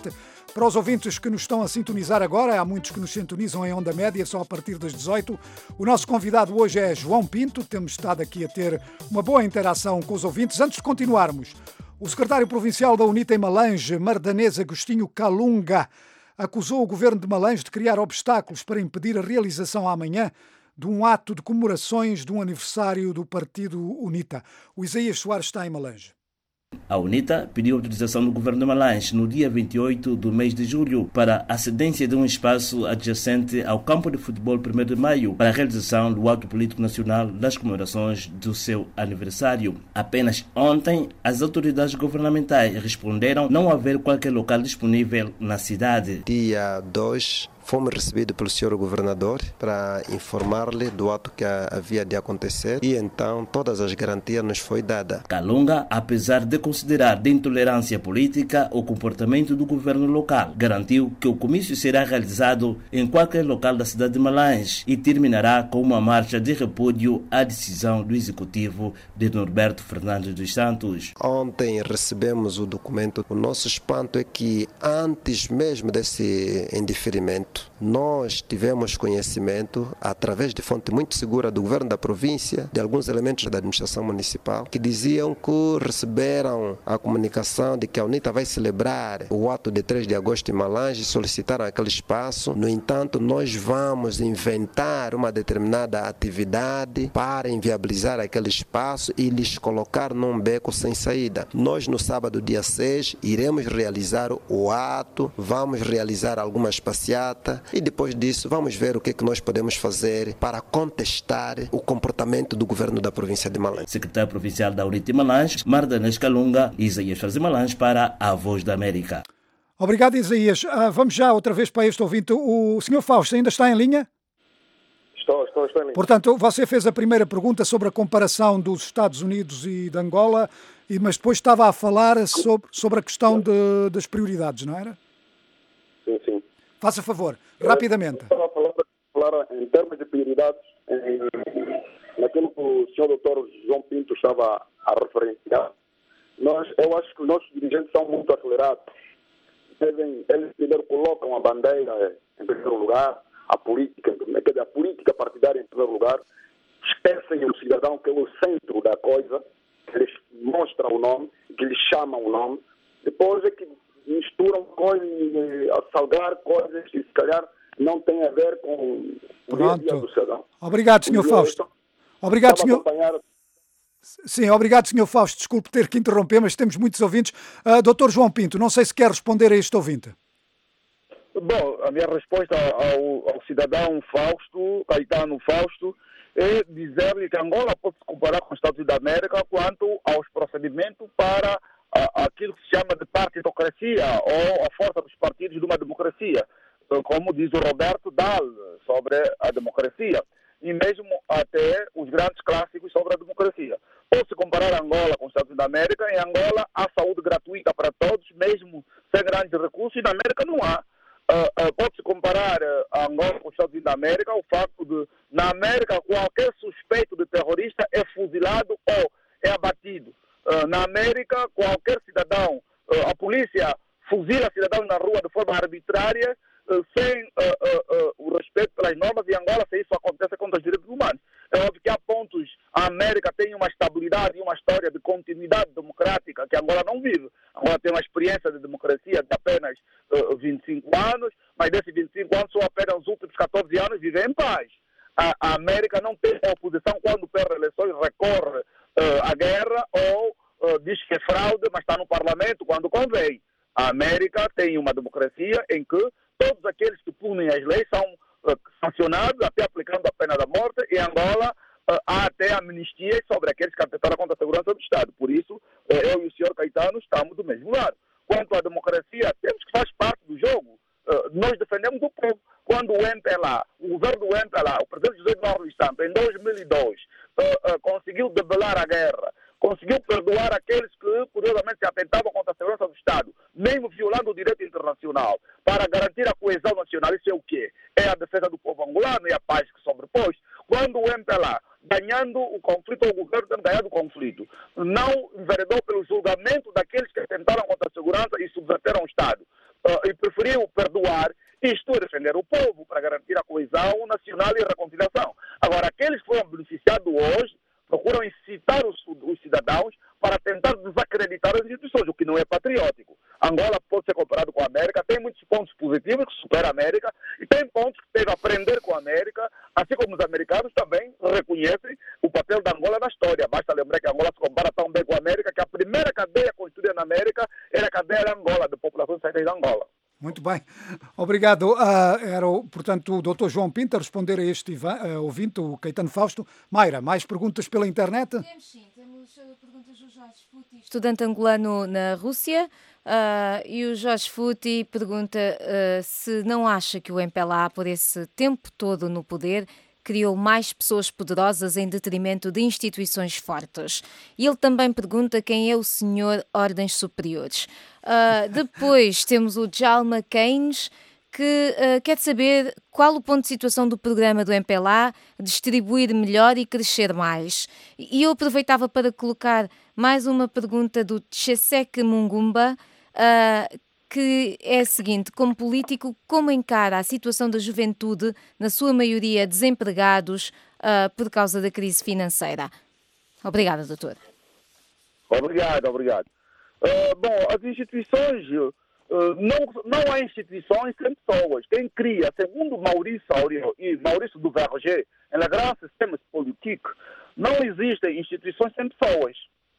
Para os ouvintes que nos estão a sintonizar agora, há muitos que nos sintonizam em onda média, só a partir das dezoito. O nosso convidado hoje é João Pinto. Temos estado aqui a ter uma boa interação com os ouvintes. Antes de continuarmos, o secretário provincial da UNITA em Malange, Mardanês Agostinho Calunga, acusou o governo de Malange de criar obstáculos para impedir a realização amanhã de um ato de comemorações de um aniversário do partido UNITA. O Isaías Soares está em Malange. A UNITA pediu autorização do governo de Malange no dia vinte e oito do mês de julho para a cedência de um espaço adjacente ao campo de futebol primeiro de maio para a realização do ato político nacional das comemorações do seu aniversário. Apenas ontem, as autoridades governamentais responderam não haver qualquer local disponível na cidade. Dia dois, fomos recebidos pelo senhor governador para informar-lhe do ato que havia de acontecer e então todas as garantias nos foi dada. Calunga, apesar de considerar de intolerância política o comportamento do governo local, garantiu que o comício será realizado em qualquer local da cidade de Malange e terminará com uma marcha de repúdio à decisão do executivo de Norberto Fernandes dos Santos. Ontem recebemos o documento. O nosso espanto é que antes mesmo desse indeferimento, nós tivemos conhecimento, através de fonte muito segura do governo da província, de alguns elementos da administração municipal, que diziam que receberam a comunicação de que a UNITA vai celebrar o ato de três de agosto em Malange e solicitaram aquele espaço. No entanto, nós vamos inventar uma determinada atividade para inviabilizar aquele espaço e lhes colocar num beco sem saída. Nós, no sábado, dia seis, iremos realizar o ato, vamos realizar algumas passeatas, e depois disso vamos ver o que, é que nós podemos fazer para contestar o comportamento do governo da província de Malange. Secretário Provincial da UNITA em Malange, Mardanês Calunga, Isaías Soares de Malange para a Voz da América. Obrigado, Isaías. Ah, vamos já outra vez para este ouvinte. O senhor Fausto ainda está em linha? Estou, estou, estou em linha. Portanto, você fez a primeira pergunta sobre a comparação dos Estados Unidos e de Angola, mas depois estava a falar sobre, sobre a questão de, das prioridades, não era? Sim, sim. Faça favor, rapidamente. Estava a falar, falar em termos de prioridades, em, naquilo que o senhor doutor João Pinto estava a referenciar. Nós, eu acho que os nossos dirigentes são muito acelerados. Devem, eles primeiro colocam a bandeira em primeiro lugar, a política, a política partidária em primeiro lugar, esquecem o cidadão que é o centro da coisa, que lhes mostra o nome, que lhes chama o nome. Depois é que misturam coisas, a salgar coisas que se calhar não têm a ver com o dia a dia do cidadão. Obrigado, senhor Fausto. Obrigado, senhor. Sim, obrigado, senhor Fausto. Desculpe ter que interromper, mas temos muitos ouvintes. Uh, doutor João Pinto, não sei se quer responder a este ouvinte. Bom, a minha resposta ao, ao cidadão Fausto, Caetano Fausto, é dizer-lhe que Angola pode se comparar com os Estados Unidos da América quanto aos procedimentos para a, aquilo que se chama de partidocracia ou a força dos partidos de uma democracia, como diz o Roberto Dahl sobre a democracia, e mesmo até os grandes clássicos sobre a democracia. Pode-se comparar Angola com os Estados Unidos da América. Em Angola há saúde gratuita para todos, mesmo sem grandes recursos, e na América não há. Uh, uh, pode-se comparar uh, a Angola com os Estados Unidos da América o facto de, na América, qualquer suspeito de terrorista é fuzilado ou é abatido. Uh, na América, qualquer cidadão, uh, a polícia fuzila cidadãos na rua de forma arbitrária, uh, sem uh, uh, uh, o respeito pelas normas. Em Angola, se isso acontece contra os direitos humanos. É óbvio que há pontos, a América tem uma estabilidade e uma história de continuidade democrática que Angola não vive. Angola tem uma experiência de democracia de apenas uh, vinte e cinco anos, mas desses vinte e cinco anos, só apenas os últimos catorze anos vivem em paz. A, a América não tem oposição quando perde eleições, recorre uh, à guerra ou uh, diz que é fraude, mas está no parlamento quando convém. A América tem uma democracia em que todos aqueles que punem as leis são uh, sancionados, até aplicando a pena da morte. Em Angola uh, há até amnistias sobre aqueles que atentaram contra a segurança do Estado. Por isso, uh, eu e o senhor Caetano estamos do mesmo lado. Quanto à democracia, temos que fazer parte do jogo. Uh, nós defendemos o povo. Quando o M P L A, o governo do M P L A, o presidente José Eduardo dos Santos, em dois mil e dois, uh, uh, conseguiu debelar a guerra, conseguiu perdoar aqueles que, curiosamente, se atentavam contra a segurança do Estado, mesmo violando o direito internacional, para garantir a coesão nacional. Isso é o quê? É a defesa do povo angolano e a paz que sobrepôs. Quando o M P L A, ganhando o conflito, o governo tem ganhado o conflito, não enveredou pelo julgamento daqueles que atentaram contra a segurança e subverteram o Estado, uh, e preferiu perdoar. Isto é defender o povo para garantir a coesão nacional e a reconciliação. Agora, aqueles que foram beneficiados hoje procuram incitar os, os cidadãos para tentar desacreditar as instituições, o que não é patriótico. Angola pode ser comparado com a América, tem muitos pontos positivos que supera a América e tem pontos que tem a aprender com a América, assim como os americanos também reconhecem o papel da Angola na história. Basta lembrar que a Angola se compara tão bem com a América que a primeira cadeia construída na América era a cadeia da Angola, de populações saídas da Angola. Muito bem, obrigado. Uh, era, portanto, o doutor João Pinto a responder a este uh, ouvinte, o Caetano Fausto. Mayra, mais perguntas pela internet? Temos sim, temos uh, perguntas do Jorge Futi, estudante angolano na Rússia, uh, e o Jorge Futi pergunta uh, se não acha que o M P L A, por esse tempo todo no poder, criou mais pessoas poderosas em detrimento de instituições fortes. E ele também pergunta quem é o senhor Ordens Superiores. Uh, depois temos o Djalma Keynes, que uh, quer saber qual o ponto de situação do programa do M P L A, distribuir melhor e crescer mais. E eu aproveitava para colocar mais uma pergunta do Chesek Mungumba, uh, que é a seguinte: como político, como encara a situação da juventude, na sua maioria desempregados, uh, por causa da crise financeira? Obrigada, doutor. Obrigado, obrigado. Uh, bom, as instituições, uh, não, não há instituições sem pessoas. Quem cria, segundo Maurício Aurélio e Maurício Duverger, em Grand Système Politique, não existem instituições sem pessoas.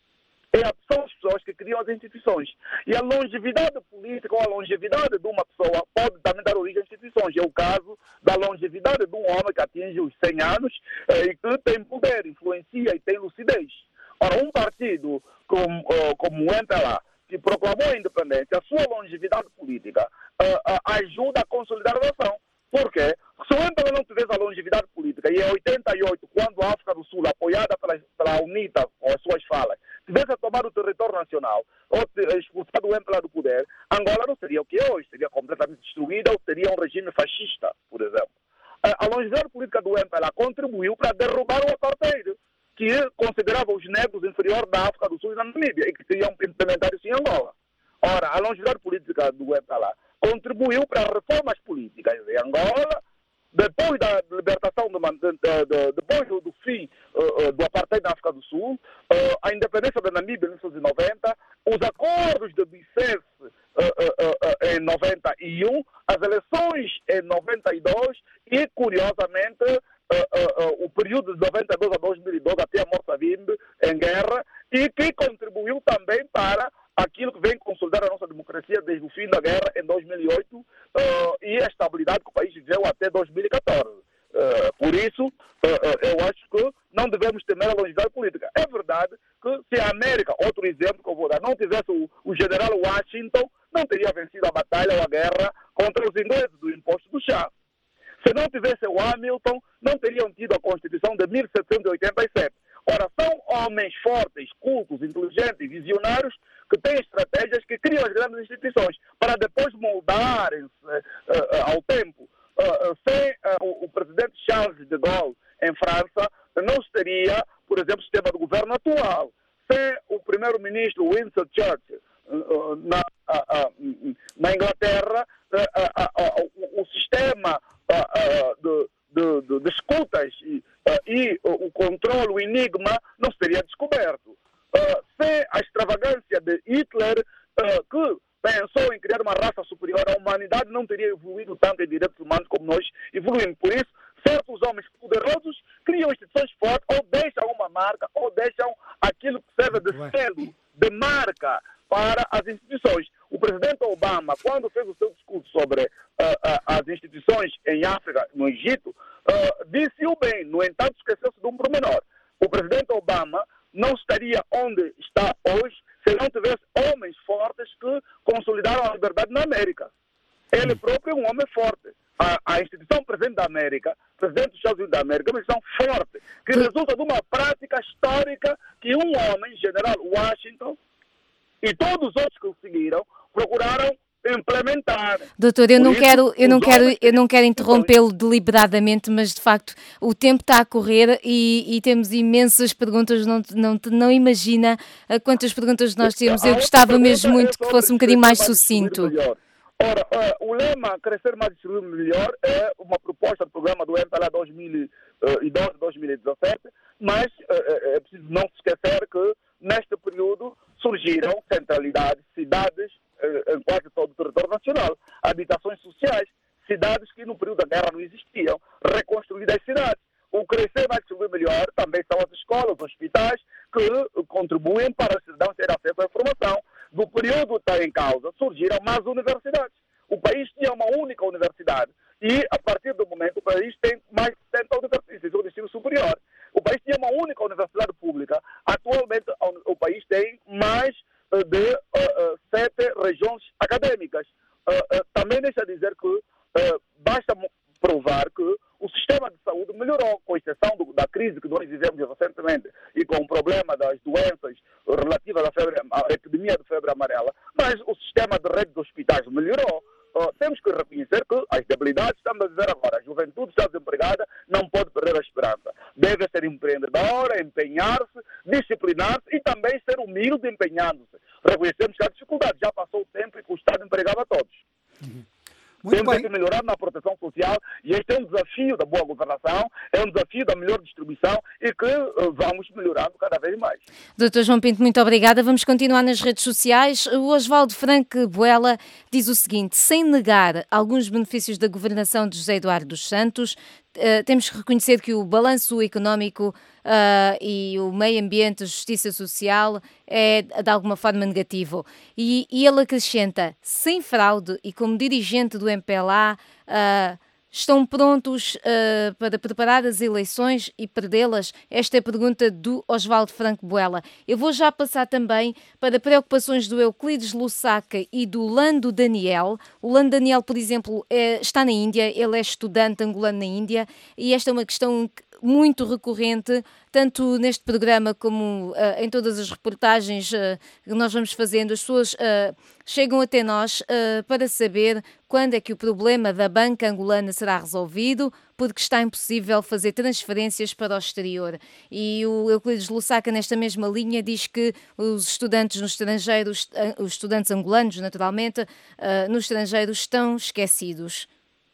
É, são as pessoas que criam as instituições. E a longevidade política ou a longevidade de uma pessoa pode também dar origem a instituições. É o caso da longevidade de um homem que atinge os cem anos eh, e que tem poder, influencia e tem lucidez. Ora, um partido como, uh, como o M P L A, que proclamou a independência, a sua longevidade política uh, uh, ajuda a consolidar a nação. Por quê? Se o M P L A não tivesse a longevidade política, e em oitenta e oito, quando a África do Sul, apoiada pela, pela UNITA, com as suas falas, tivesse a tomar o território nacional, ou expulsado o M P L A do poder, Angola não seria o que é hoje, seria completamente destruída, ou seria um regime fascista, por exemplo. A, a longevidade política do M P L A contribuiu para derrubar o apartheid, que considerava os negros inferiores da África do Sul e da Namíbia, e que queriam implementar isso em Angola. Ora, a longevidade política do M P L A contribuiu para reformas políticas em Angola, depois da libertação, do, de, de, depois do, do fim uh, do apartheid na África do Sul, uh, a independência da Namíbia em mil novecentos e noventa, os acordos de Bicesse uh, uh, uh, em noventa e um, as eleições em noventa e dois e, curiosamente, uh, uh, uh, o período de noventa e dois a dois mil e doze, até a Morte Savimbi em guerra, e que contribuiu também para aquilo que vem consolidar a nossa democracia desde o fim da guerra em dois mil e oito uh, e a estabilidade que o país viveu até dois mil e catorze. Uh, por isso, uh, uh, eu acho que não devemos temer a longevidade política. É verdade que se a América, outro exemplo que eu vou dar, não tivesse o, o general Washington, não teria vencido a batalha ou a guerra contra os ingleses do imposto do chá. Se não tivesse o Hamilton, não teriam tido a Constituição de mil setecentos e oitenta e sete. Ora, são homens fortes, cultos, inteligentes e visionários que têm estratégias que criam as grandes instituições para depois moldarem-se uh, uh, ao tempo. Uh, uh, sem uh, o, o presidente Charles de Gaulle, em França, não teria, por exemplo, o sistema de governo atual. Sem o primeiro-ministro Winston Churchill uh, uh, na, uh, uh, na Inglaterra, uh, uh, uh, uh, o, o sistema uh, uh, de De, de, de escutas e, uh, e uh, o controle, o enigma, não seria descoberto. Uh, sem a extravagância de Hitler, uh, que pensou em criar uma raça superior, a humanidade não teria evoluído tanto em direitos humanos como nós evoluímos. Por isso, certos homens poderosos criam instituições fortes, ou deixam uma marca, ou deixam aquilo que serve de selo, de marca para as instituições. O presidente Obama, quando fez o seu discurso sobre uh, uh, as instituições em África, no Egito, uh, disse-o bem, no entanto esqueceu-se de um pormenor. O presidente Obama não estaria onde está hoje se não tivesse homens fortes que consolidaram a liberdade na América. Ele próprio é um homem forte. A, a instituição presidente da América, presidente dos Estados Unidos da América, é uma instituição forte, que resulta de uma prática histórica que um homem, general Washington, e todos os outros que o seguiram, procuraram implementar. Doutor, eu não quero, eu não quero, eu não quero interrompê-lo deliberadamente, mas de facto o tempo está a correr e, e temos imensas perguntas, não, não, não imagina quantas perguntas nós temos. Eu gostava mesmo muito que fosse um bocadinho mais sucinto. Ora, uh, o lema Crescer Mais, Distribuir Melhor é uma proposta do programa do M P L A dois mil e doze a dois mil e dezassete, mas uh, é preciso não se esquecer que neste período surgiram centralidades, cidades uh, em quase todo o território nacional, habitações sociais, cidades que no período da guerra não existiam, reconstruídas cidades. O Crescer Mais, Distribuir Melhor também são as escolas, os hospitais, que contribuem para os cidadãos terem acesso à informação. No período que está em causa, surgiram mais universidades. O país tinha uma única universidade e, a partir do momento, o país tem mais de setenta universidades do ensino superior. O país tinha uma única universidade pública. Atualmente, o país tem mais de uh, uh, sete regiões acadêmicas. Uh, uh, também deixa dizer que uh, basta provar que o sistema de saúde melhorou, com exceção do, da crise que nós vivemos recentemente e com o problema das doenças relativas à, febre, à epidemia de febre amarela, mas o sistema de rede de hospitais melhorou. Uh, temos que reconhecer que as debilidades estamos a viver agora. A juventude está desempregada, não pode perder a esperança. Deve ser empreendedora, empenhar-se, disciplinar-se e também ser humilde empenhando-se. Reconhecemos que há dificuldade. Já passou o tempo em que o Estado empregava todos. Uhum. Muito Temos bem. que melhorar na proteção social e este é um desafio da boa governação, é um desafio da melhor distribuição e que uh, vamos melhorando cada vez mais. doutor João Pinto, muito obrigada. Vamos continuar nas redes sociais. O Osvaldo Franco Buela diz o seguinte: sem negar alguns benefícios da governação de José Eduardo dos Santos, Uh, temos que reconhecer que o balanço económico uh, e o meio ambiente, a justiça social é de alguma forma negativo. E, e ele acrescenta, sem fraude e como dirigente do M P L A, uh, estão prontos uh, para preparar as eleições e perdê-las? Esta é a pergunta do Osvaldo Franco Buela. Eu vou já passar também para preocupações do Euclides Lussaca e do Lando Daniel. O Lando Daniel, por exemplo, é, está na Índia, ele é estudante angolano na Índia e esta é uma questão muito recorrente, tanto neste programa como uh, em todas as reportagens uh, que nós vamos fazendo. As pessoas uh, chegam até nós uh, para saber quando é que o problema da banca angolana será resolvido, porque está impossível fazer transferências para o exterior. E o Euclides Lussaca, nesta mesma linha, diz que os estudantes no estrangeiro, os estudantes angolanos, naturalmente, uh, no estrangeiro, estão esquecidos.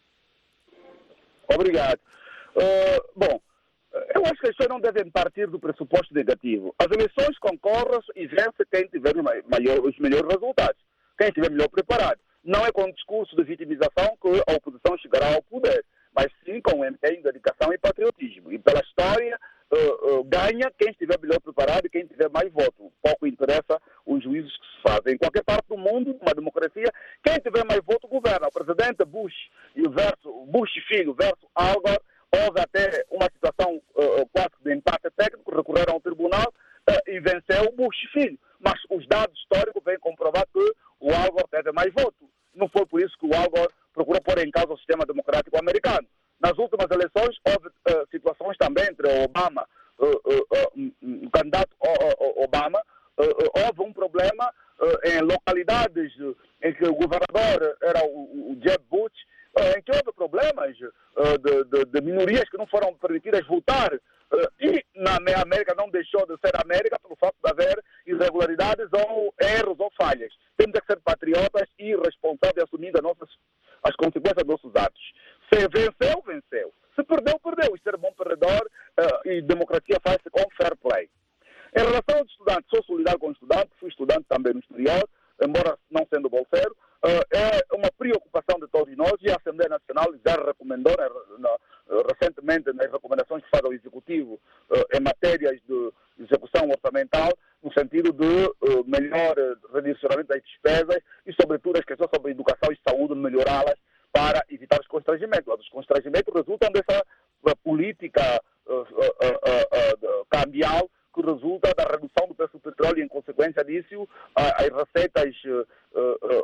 Obrigado. Uh, bom, eu acho que as pessoas não devem partir do pressuposto negativo. As eleições concorrem e vence quem tiver maior, os melhores resultados, quem estiver melhor preparado. Não é com o discurso de vitimização que a oposição chegará ao poder, mas sim com o empenho, dedicação e patriotismo. E pela história, uh, uh, ganha quem estiver melhor preparado e quem tiver mais voto. Pouco interessa os juízos que se fazem. Em qualquer parte do mundo, numa democracia, quem tiver mais voto governa. O presidente Bush e o verso, Bush filho versus Al Gore, houve até uma situação uh, quase de empate técnico, recorreram ao tribunal uh, e venceu o Bush filho. Mas os dados históricos vêm comprovar que o Al Gore teve mais voto. Não foi por isso que o Al Gore procurou pôr em causa o sistema democrático americano. Nas últimas eleições houve uh, situações também entre o Obama, uh, uh, uh, o candidato uh, uh, Obama, uh, uh, houve um problema uh, em localidades uh, em que o governador era o, o Jeb Bush, em que houve problemas uh, de, de, de minorias que não foram permitidas votar uh, e na América não deixou de ser América pelo fato de haver irregularidades ou erros ou falhas. Temos que ser patriotas e responsáveis assumindo as, nossas, as consequências dos nossos atos. Se venceu, venceu. Se perdeu, perdeu. E ser bom perdedor uh, e democracia faz-se com fair play. Em relação aos estudantes, sou solidário com o estudante, fui estudante também no exterior, embora não sendo bolseiro. Uh, é uma preocupação de todos nós e a Assembleia Nacional já recomendou né, na, recentemente nas recomendações que faz ao Executivo uh, em matérias de execução orçamental, no sentido de uh, melhor redirecionamento das despesas e, sobretudo, as questões sobre educação e saúde, melhorá-las para evitar os constrangimentos. Os constrangimentos resultam dessa uh, política uh, uh, uh, uh, cambial que resulta da redução do preço do petróleo e, em consequência disso, as receitas uh, uh,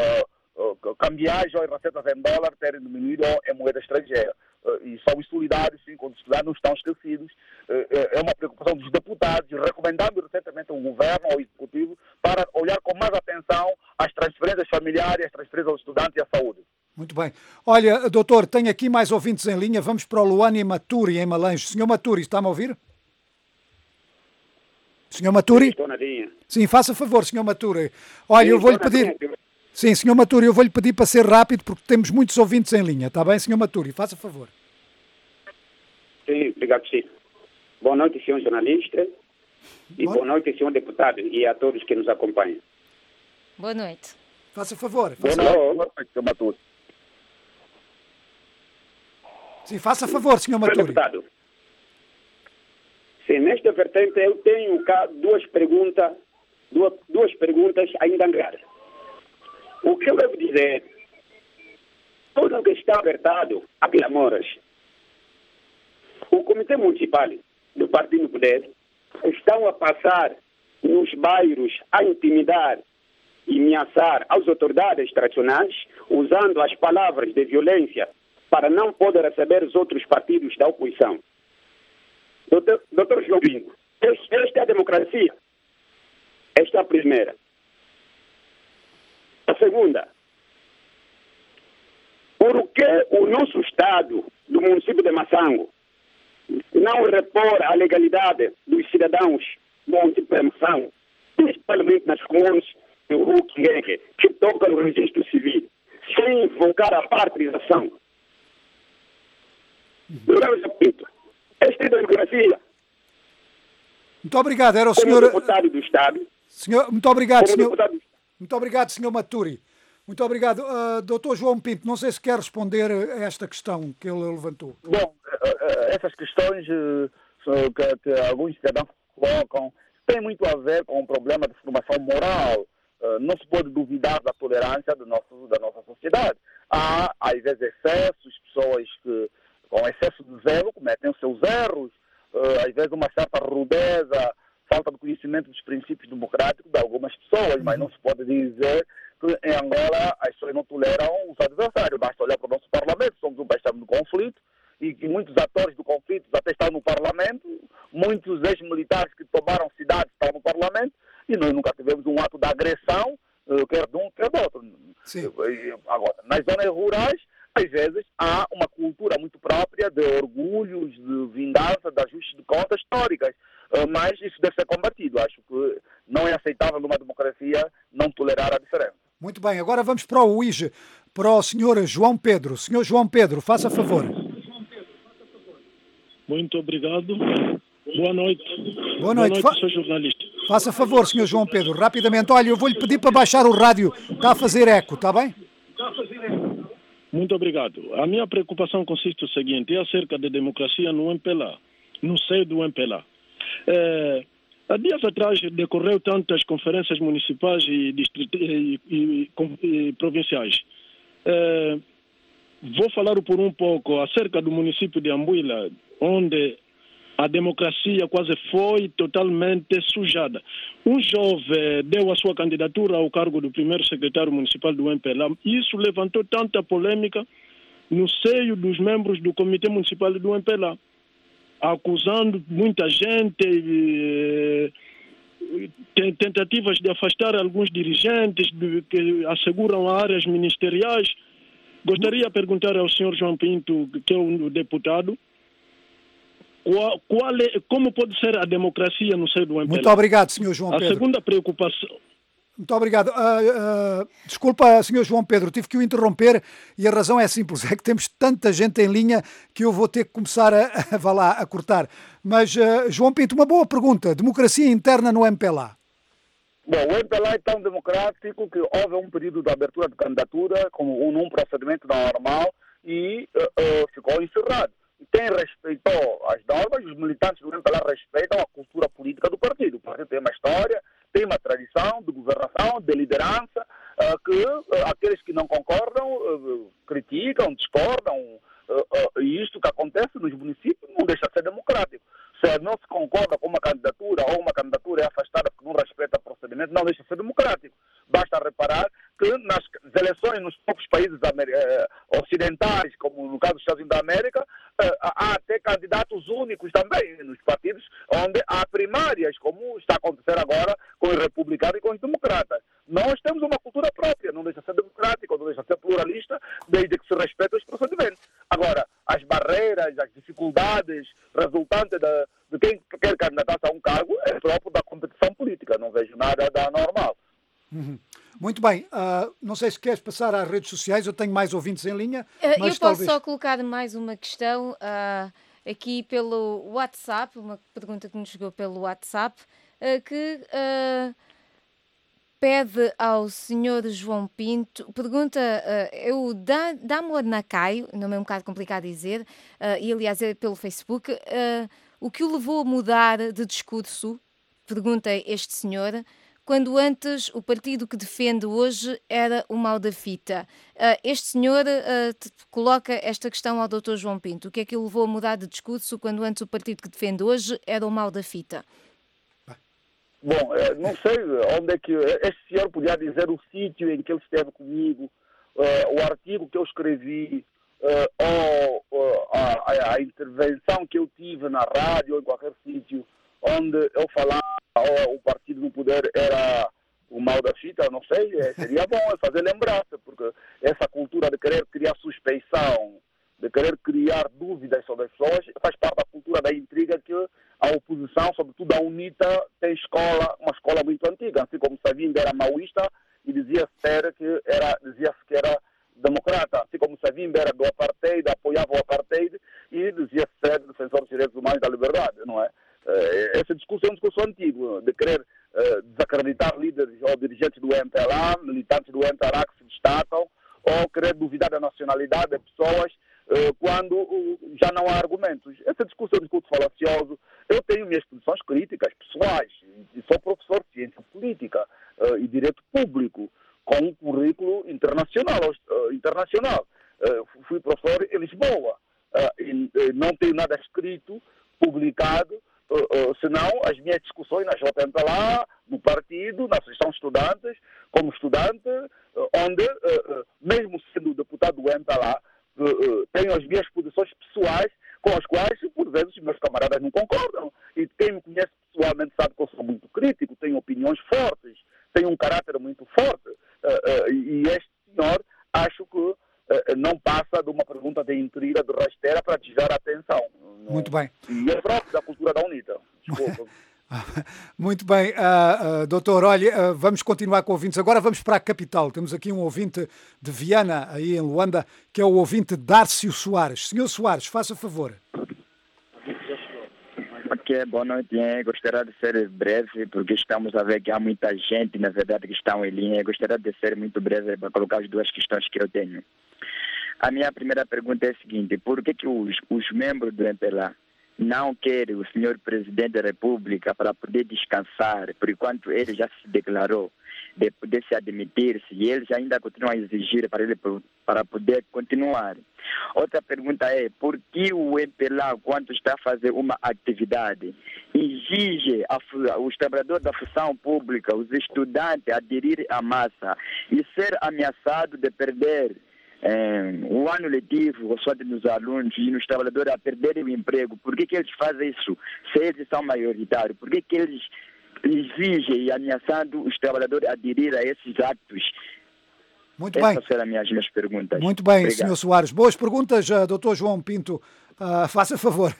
uh, uh, cambiais ou as receitas em dólar terem diminuído em moeda estrangeira. Uh, e somos solidários, sim, quando os estudantes não estão esquecidos. Uh, é uma preocupação dos deputados, recomendando recentemente ao governo, ao executivo, para olhar com mais atenção às transferências familiares, às transferências aos estudantes e à saúde. Muito bem. Olha, doutor, tenho aqui mais ouvintes em linha. Vamos para o Luane Maturi, em Malange. Senhor Maturi, está-me a ouvir? Senhor Maturi? Estou na linha. Sim, faça favor, senhor Maturi. Olha, Sim, eu vou-lhe estou pedir... linha. Sim, senhor Maturi, eu vou-lhe pedir para ser rápido porque temos muitos ouvintes em linha. Está bem, senhor Maturi? Faça favor. Sim, obrigado, sim. Boa noite, senhor jornalista. E boa, boa noite, senhor deputado, e a todos que nos acompanham. Boa noite. Faça favor. Faça boa noite, boa noite, senhor Maturi. Sim, faça favor, senhor Maturi. Deputado. Sim, nesta vertente eu tenho cá duas perguntas, duas, duas perguntas a indagar. O que eu devo dizer? Tudo o que está abertado a clamores. O Comitê Municipal do Partido Poder estão a passar nos bairros a intimidar e ameaçar as autoridades tradicionais, usando as palavras de violência para não poder receber os outros partidos da oposição. Doutor, doutor João Pinto, esta é a democracia. Esta é a primeira. A segunda, por que o nosso Estado, do município de Massango, não repor a legalidade dos cidadãos do município de Massango, principalmente nas comunas do Ruquengue, que tocam no registro civil, sem invocar a partidização? Doutor João Pinto, esta é a democracia. Muito obrigado. Era o Como senhor deputado do Estado. Senhor, muito obrigado, Como senhor. deputado... Muito obrigado, senhor Maturi. Muito obrigado. Uh, doutor João Pinto, não sei se quer responder a esta questão que ele levantou. Bom, essas questões que, que alguns cidadãos colocam têm muito a ver com o problema de formação moral. Não se pode duvidar da tolerância do nosso, da nossa sociedade. Há, às vezes, excessos, pessoas que, com excesso de zelo, cometem os seus erros, às vezes uma certa rudeza, falta de conhecimento dos princípios democráticos de algumas pessoas, mas não se pode dizer que em Angola as pessoas não toleram os adversários. Basta olhar para o nosso parlamento, somos um país de conflito, e que muitos atores do conflito até estão no parlamento, muitos ex-militares que tomaram cidades estão no parlamento, e nós nunca tivemos um ato de agressão, quer de um, quer do outro. Sim. Agora, nas zonas rurais, às vezes, há uma cultura muito própria de orgulhos, de vingança, de ajustes de contas históricas. Mas isso deve ser combatido. Acho que não é aceitável numa democracia não tolerar a diferença. Muito bem. Agora vamos para o U I G, para o senhor João Pedro. senhor João Pedro, faça favor. Muito obrigado. Boa noite. Boa noite, Boa noite, sou jornalista. Faça favor, senhor João Pedro, rapidamente. Olha, eu vou-lhe pedir para baixar o rádio. Está a fazer eco, está bem? Está a fazer eco. Muito obrigado. A minha preocupação consiste no seguinte, é acerca da democracia no M P L A, no seio do M P L A. É, há dias atrás decorreu tantas conferências municipais e, distrito, e, e, e provinciais. É, vou falar por um pouco acerca do município de Ambuila, onde a democracia quase foi totalmente sujada. Um jovem deu a sua candidatura ao cargo do primeiro secretário municipal do M P L A. Isso levantou tanta polêmica no seio dos membros do Comitê Municipal do M P L A, acusando muita gente, eh, tentativas de afastar alguns dirigentes de, que asseguram áreas ministeriais. Gostaria de perguntar ao senhor João Pinto, que é um deputado, qual, qual é, como pode ser a democracia no seio do M P L A? Muito obrigado, senhor João Pedro. A segunda preocupação... Muito obrigado. Uh, uh, desculpa, senhor João Pedro, tive que o interromper e a razão é simples, é que temos tanta gente em linha que eu vou ter que começar a, a, vá lá, a cortar. Mas, uh, João Pinto, uma boa pergunta. Democracia interna no M P L A? Bom, o M P L A é tão democrático que houve um período de abertura de candidatura como um, um procedimento normal e uh, uh, ficou encerrado. Quem respeitou as normas, os militantes do M P L A respeitam a cultura política do partido. O partido tem uma história, tem uma tradição de governação, de liderança, uh, que uh, aqueles que não concordam uh, criticam, discordam, uh, uh, e isto que acontece nos municípios não deixa de ser democrático. Se não se concorda com uma candidatura ou uma candidatura é afastada porque não respeita o procedimento, não deixa de ser democrático. Basta reparar que nas eleições nos poucos países ocidentais, como no caso dos Estados Unidos da América, há até candidatos únicos também nos partidos, onde há primárias, como está a acontecer agora com os republicanos e com os democratas. Nós temos uma cultura própria, não deixa de ser democrática, não deixa de ser pluralista, desde que se respeitem os procedimentos. Agora, as barreiras, as dificuldades resultantes de, de quem quer candidatar-se a um cargo é próprio da competição política. Não vejo nada da normal. Uhum. Muito bem. Uh, não Não sei se queres passar às redes sociais, eu tenho mais ouvintes em linha. Uh, mas eu posso talvez... só colocar mais uma questão uh, aqui pelo WhatsApp, uma pergunta que nos chegou pelo WhatsApp, uh, que uh, pede ao senhor João Pinto, pergunta, uh, eu da, Damor Nacaio, nome é um bocado complicado dizer, uh, e aliás é pelo Facebook, uh, o que o levou a mudar de discurso, pergunta este senhor, quando antes o partido que defende hoje era o mal da fita. Uh, este senhor uh, coloca esta questão ao doutor João Pinto. O que é que o levou a mudar de discurso quando antes o partido que defende hoje era o mal da fita? Bom, não sei onde é que... Este senhor podia dizer o sítio em que ele esteve comigo, uh, o artigo que eu escrevi, uh, ou uh, a, a, a intervenção que eu tive na rádio ou em qualquer sítio, onde eu falava ou o partido no poder era o mal da fita, não sei, seria bom fazer lembrança, porque essa cultura de querer criar suspeição, de querer criar dúvidas sobre as pessoas, faz parte da cultura da intriga que a oposição, sobretudo a UNITA, tem escola, uma escola muito antiga, assim como Savimbi era maoísta e dizia-se que era, dizia-se que era democrata, assim como Savimbi era do apartheid, apoiava o apartheid e dizia-se ser defensor dos direitos humanos e da liberdade, não é? Esse discurso é um discurso antigo, de querer uh, desacreditar líderes ou dirigentes do M P L A, militantes do M P L A que se destacam, ou querer duvidar da nacionalidade das pessoas uh, quando uh, já não há argumentos. Esse discurso é um discurso falacioso. Eu tenho minhas posições críticas pessoais, e sou professor de ciência política uh, e direito público, com um currículo internacional. Uh, internacional. Uh, fui professor em Lisboa, uh, e, e não tenho nada escrito, publicado, Uh, uh, senão as minhas discussões na J M P L A, no partido, na Associação de Estudantes, como estudante, uh, onde, uh, uh, mesmo sendo deputado do M P L A, uh, uh, tenho as minhas posições pessoais com as quais, por vezes, meus camaradas não concordam. E quem me conhece pessoalmente sabe que eu sou muito crítico, tenho opiniões fortes, tenho um caráter muito forte. Uh, uh, e este senhor, acho que uh, não passa de uma pergunta de intriga, de rasteira, para desviar a atenção. Muito bem. E é próprio da cultura da UNITA. Desculpa. Muito bem, uh, uh, doutor, olha, uh, vamos continuar com ouvintes. Agora vamos para a capital. Temos aqui um ouvinte de Viana, aí em Luanda, que é o ouvinte Dárcio Soares. Senhor Soares, faça favor. Ok, boa noite. Eu gostaria de ser breve, porque estamos a ver que há muita gente, na verdade, que estão em linha. Eu gostaria de ser muito breve para colocar as duas questões que eu tenho. A minha primeira pergunta é a seguinte: por que, que os, os membros do M P L A não querem o senhor Presidente da República para poder descansar, por enquanto ele já se declarou de poder se admitir-se e eles ainda continuam a exigir para ele para poder continuar? Outra pergunta é: por que o M P L A, quando está a fazer uma atividade, exige a, os trabalhadores da função pública, os estudantes, a aderir à massa e ser ameaçado de perder Um, o ano letivo, a sorte dos alunos e nos trabalhadores a perderem o emprego? Por que, que eles fazem isso? Se eles são maioritários, por que, que eles exigem e ameaçando os trabalhadores a aderir a esses atos? Muito Essas bem. serão as minhas, minhas perguntas. Muito bem, Obrigado. senhor Soares. Boas perguntas, uh, doutor João Pinto. Uh, faça favor.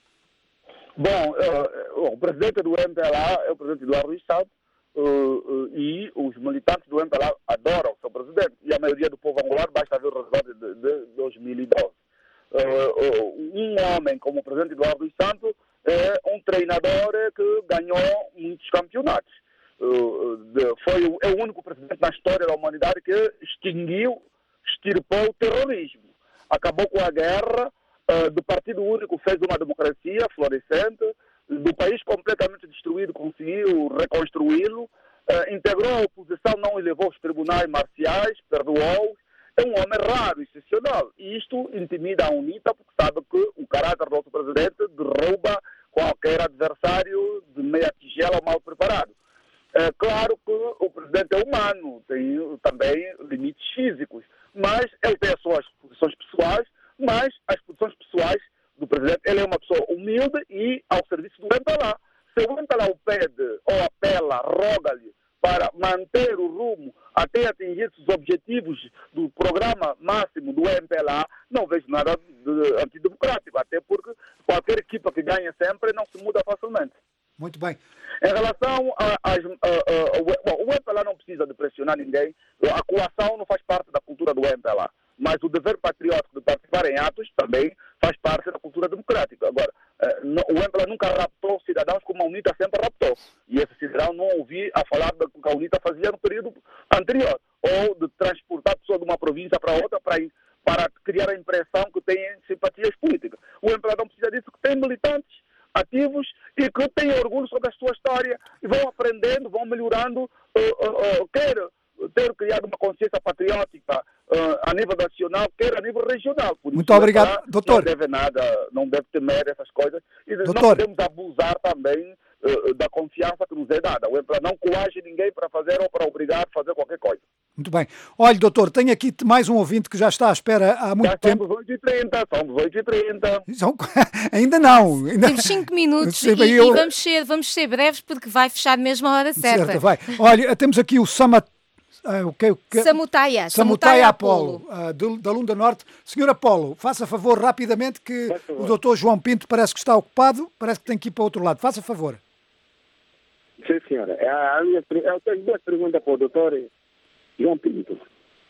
Bom, uh, o presidente do M P L A é o presidente Eduardo Estado. Uh, uh, e os militantes do M P L A adoram o seu presidente, e a maioria do povo angolano, basta ver o resultado de, de dois mil e doze. Uh, uh, um homem como o presidente Eduardo dos Santos é um treinador que ganhou muitos campeonatos. Uh, de, foi o, é o único presidente na história da humanidade que extinguiu, extirpou o terrorismo. Acabou com a guerra, uh, do Partido Único fez uma democracia florescente, do país completamente destruído, conseguiu reconstruí-lo, eh, integrou a oposição, não o levou aos tribunais marciais, perdoou-os. É um homem raro, excepcional. E isto intimida a UNITA, porque sabe que o caráter do nosso presidente derruba qualquer adversário de meia tigela mal preparado. É claro que o presidente é humano, tem também limites físicos, mas ele tem as suas posições pessoais, mas as posições pessoais do presidente, ele é uma pessoa humilde e ao serviço do M P L A. Se o M P L A o pede ou apela, roga-lhe para manter o rumo até atingir os objetivos do programa máximo do M P L A, não vejo nada de antidemocrático, até porque qualquer equipa que ganha sempre não se muda facilmente. Muito bem. Em relação a, a, a, a, a, bom, o M P L A não precisa precisa de pressionar ninguém. A coação não faz parte da cultura do M P L A. Mas o dever patriótico de participar em atos também faz parte da cultura democrática. Agora, o M P L A nunca raptou cidadãos como a UNITA sempre raptou. E esse cidadão não ouvi a falar do que a UNITA fazia no período anterior. Ou de transportar pessoas de uma província para outra para, para criar a impressão que têm simpatias políticas. O M P L A não precisa disso, que tem militantes ativos e que têm orgulho sobre a sua história e vão aprendendo, vão melhorando, uh, uh, uh, quer ter criado uma consciência patriótica uh, a nível nacional, quer a nível regional. Por Muito isso, obrigado, doutor. Não deve nada, não deve temer essas coisas e doutor. Não podemos abusar também uh, da confiança que nos é dada. O M P L A não coage ninguém para fazer ou para obrigar a fazer qualquer coisa. Muito bem. Olha, doutor, tenho aqui mais um ouvinte que já está à espera há muito já tempo. São oito e trinta, são oito e trinta. São... Ainda não. Ainda... Temos cinco minutos Sim, e, eu... e vamos, ser, vamos ser breves porque vai fechar mesmo a hora certa. Certo, vai. Olha, temos aqui o Samat... Uh, okay, okay. Samutaia, Samutaia Apolo, uh, de, da Lunda Norte. Senhor Apolo, faça favor rapidamente que o doutor João Pinto parece que está ocupado, parece que tem que ir para o outro lado. Faça favor. Sim, senhora. A minha, eu tenho duas perguntas para o doutor João Pinto.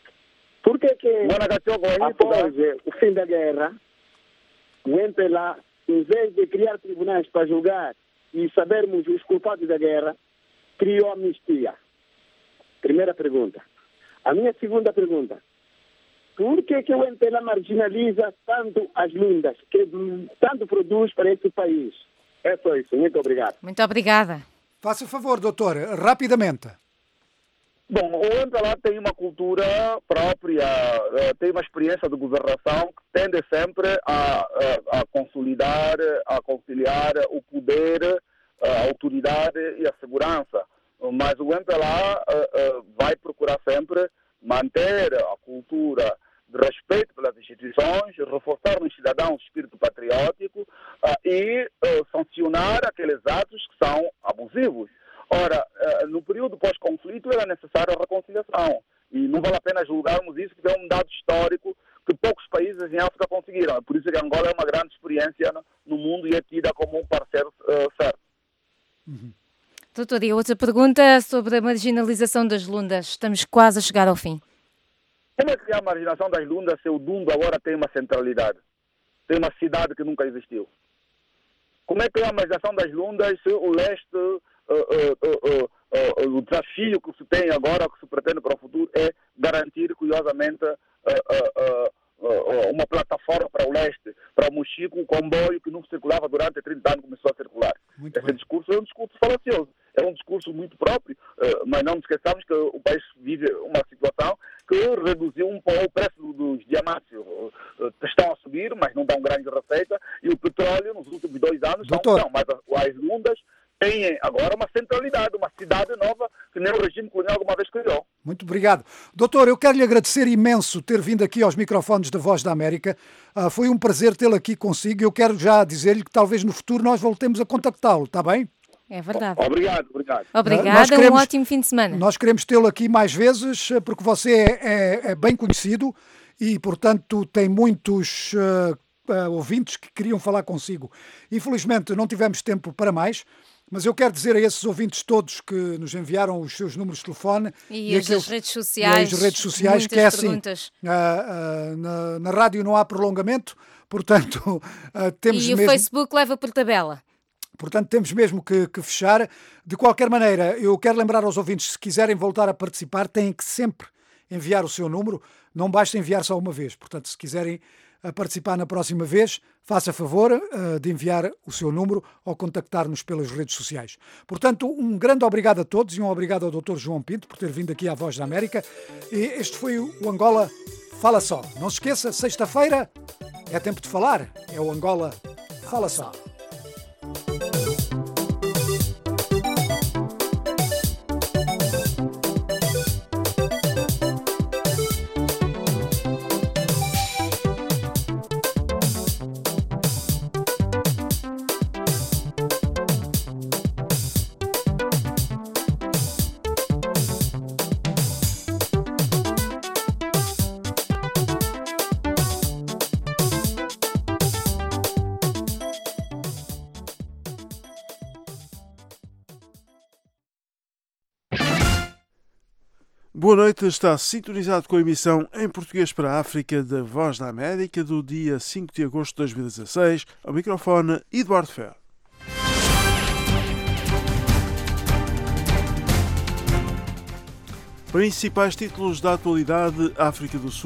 Por que que após o fim da guerra, o M P L A, em vez de criar tribunais para julgar e sabermos os culpados da guerra, criou amnistia? Primeira pergunta. A minha segunda pergunta. Por que que o M P L A marginaliza tanto as lundas, que tanto produz para esse país? É só isso. Muito obrigado. Muito obrigada. Faça favor, doutor, rapidamente. Bom, o M P L A tem uma cultura própria, tem uma experiência de governação que tende sempre a, a, a consolidar, a conciliar o poder, a autoridade e a segurança. Mas o M P L A uh, uh, vai procurar sempre manter a cultura de respeito pelas instituições, reforçar nos cidadãos o espírito patriótico uh, e uh, sancionar aqueles atos que são abusivos. Ora, uh, no período pós-conflito era necessária a reconciliação e não vale a pena julgarmos isso, porque é um dado histórico que poucos países em África conseguiram. É por isso que Angola é uma grande experiência no, no mundo e é tida como um parceiro uh, certo. Uhum. Doutor, e outra pergunta sobre a marginalização das lundas. Estamos quase a chegar ao fim. Como é que é a marginação das lundas se o Dumbo agora tem uma centralidade? Tem uma cidade que nunca existiu? Como é que é a marginação das lundas se o leste, uh, uh, uh, uh, uh, o desafio que se tem agora, que se pretende para o futuro, é garantir, curiosamente, uh, uh, uh, uma plataforma para o leste, para o Mochico, um comboio que não circulava durante trinta anos começou a circular. Muito Esse bem. discurso é um discurso falacioso, é um discurso muito próprio, mas não nos esqueçamos que o país vive uma situação que reduziu um pouco o preço dos diamantes. Estão a subir, mas não dão grande receita, e o petróleo nos últimos dois anos Doutor. não, mas as lundas têm agora uma centralidade, uma cidade nova que nem o regime colonial alguma vez criou. Muito obrigado. Doutor, eu quero lhe agradecer imenso ter vindo aqui aos microfones da Voz da América. Uh, foi um prazer tê-lo aqui consigo. Eu quero já dizer-lhe que talvez no futuro nós voltemos a contactá-lo, está bem? É verdade. Obrigado, obrigado. Obrigada, uh, queremos, um ótimo fim de semana. Nós queremos tê-lo aqui mais vezes, porque você é, é, é bem conhecido e, portanto, tem muitos uh, uh, ouvintes que queriam falar consigo. Infelizmente, não tivemos tempo para mais. Mas eu quero dizer a esses ouvintes todos que nos enviaram os seus números de telefone e, e as aqueles, redes sociais, e as redes sociais que é assim, uh, uh, na, na rádio não há prolongamento, portanto uh, temos e mesmo... o Facebook leva por tabela. Portanto, temos mesmo que, que fechar. De qualquer maneira, eu quero lembrar aos ouvintes, se quiserem voltar a participar, têm que sempre enviar o seu número, não basta enviar só uma vez. Portanto, se quiserem a participar na próxima vez, faça favor uh, de enviar o seu número ou contactar-nos pelas redes sociais. Portanto, um grande obrigado a todos e um obrigado ao doutor João Pinto por ter vindo aqui à Voz da América. E este foi o Angola Fala Só. Não se esqueça, sexta-feira é tempo de falar. É o Angola Fala Só. Boa noite, está sintonizado com a emissão em português para a África da Voz da América do dia cinco de agosto de dois mil e dezasseis. Ao microfone, Eduardo Ferro. Principais títulos da atualidade: África do Sul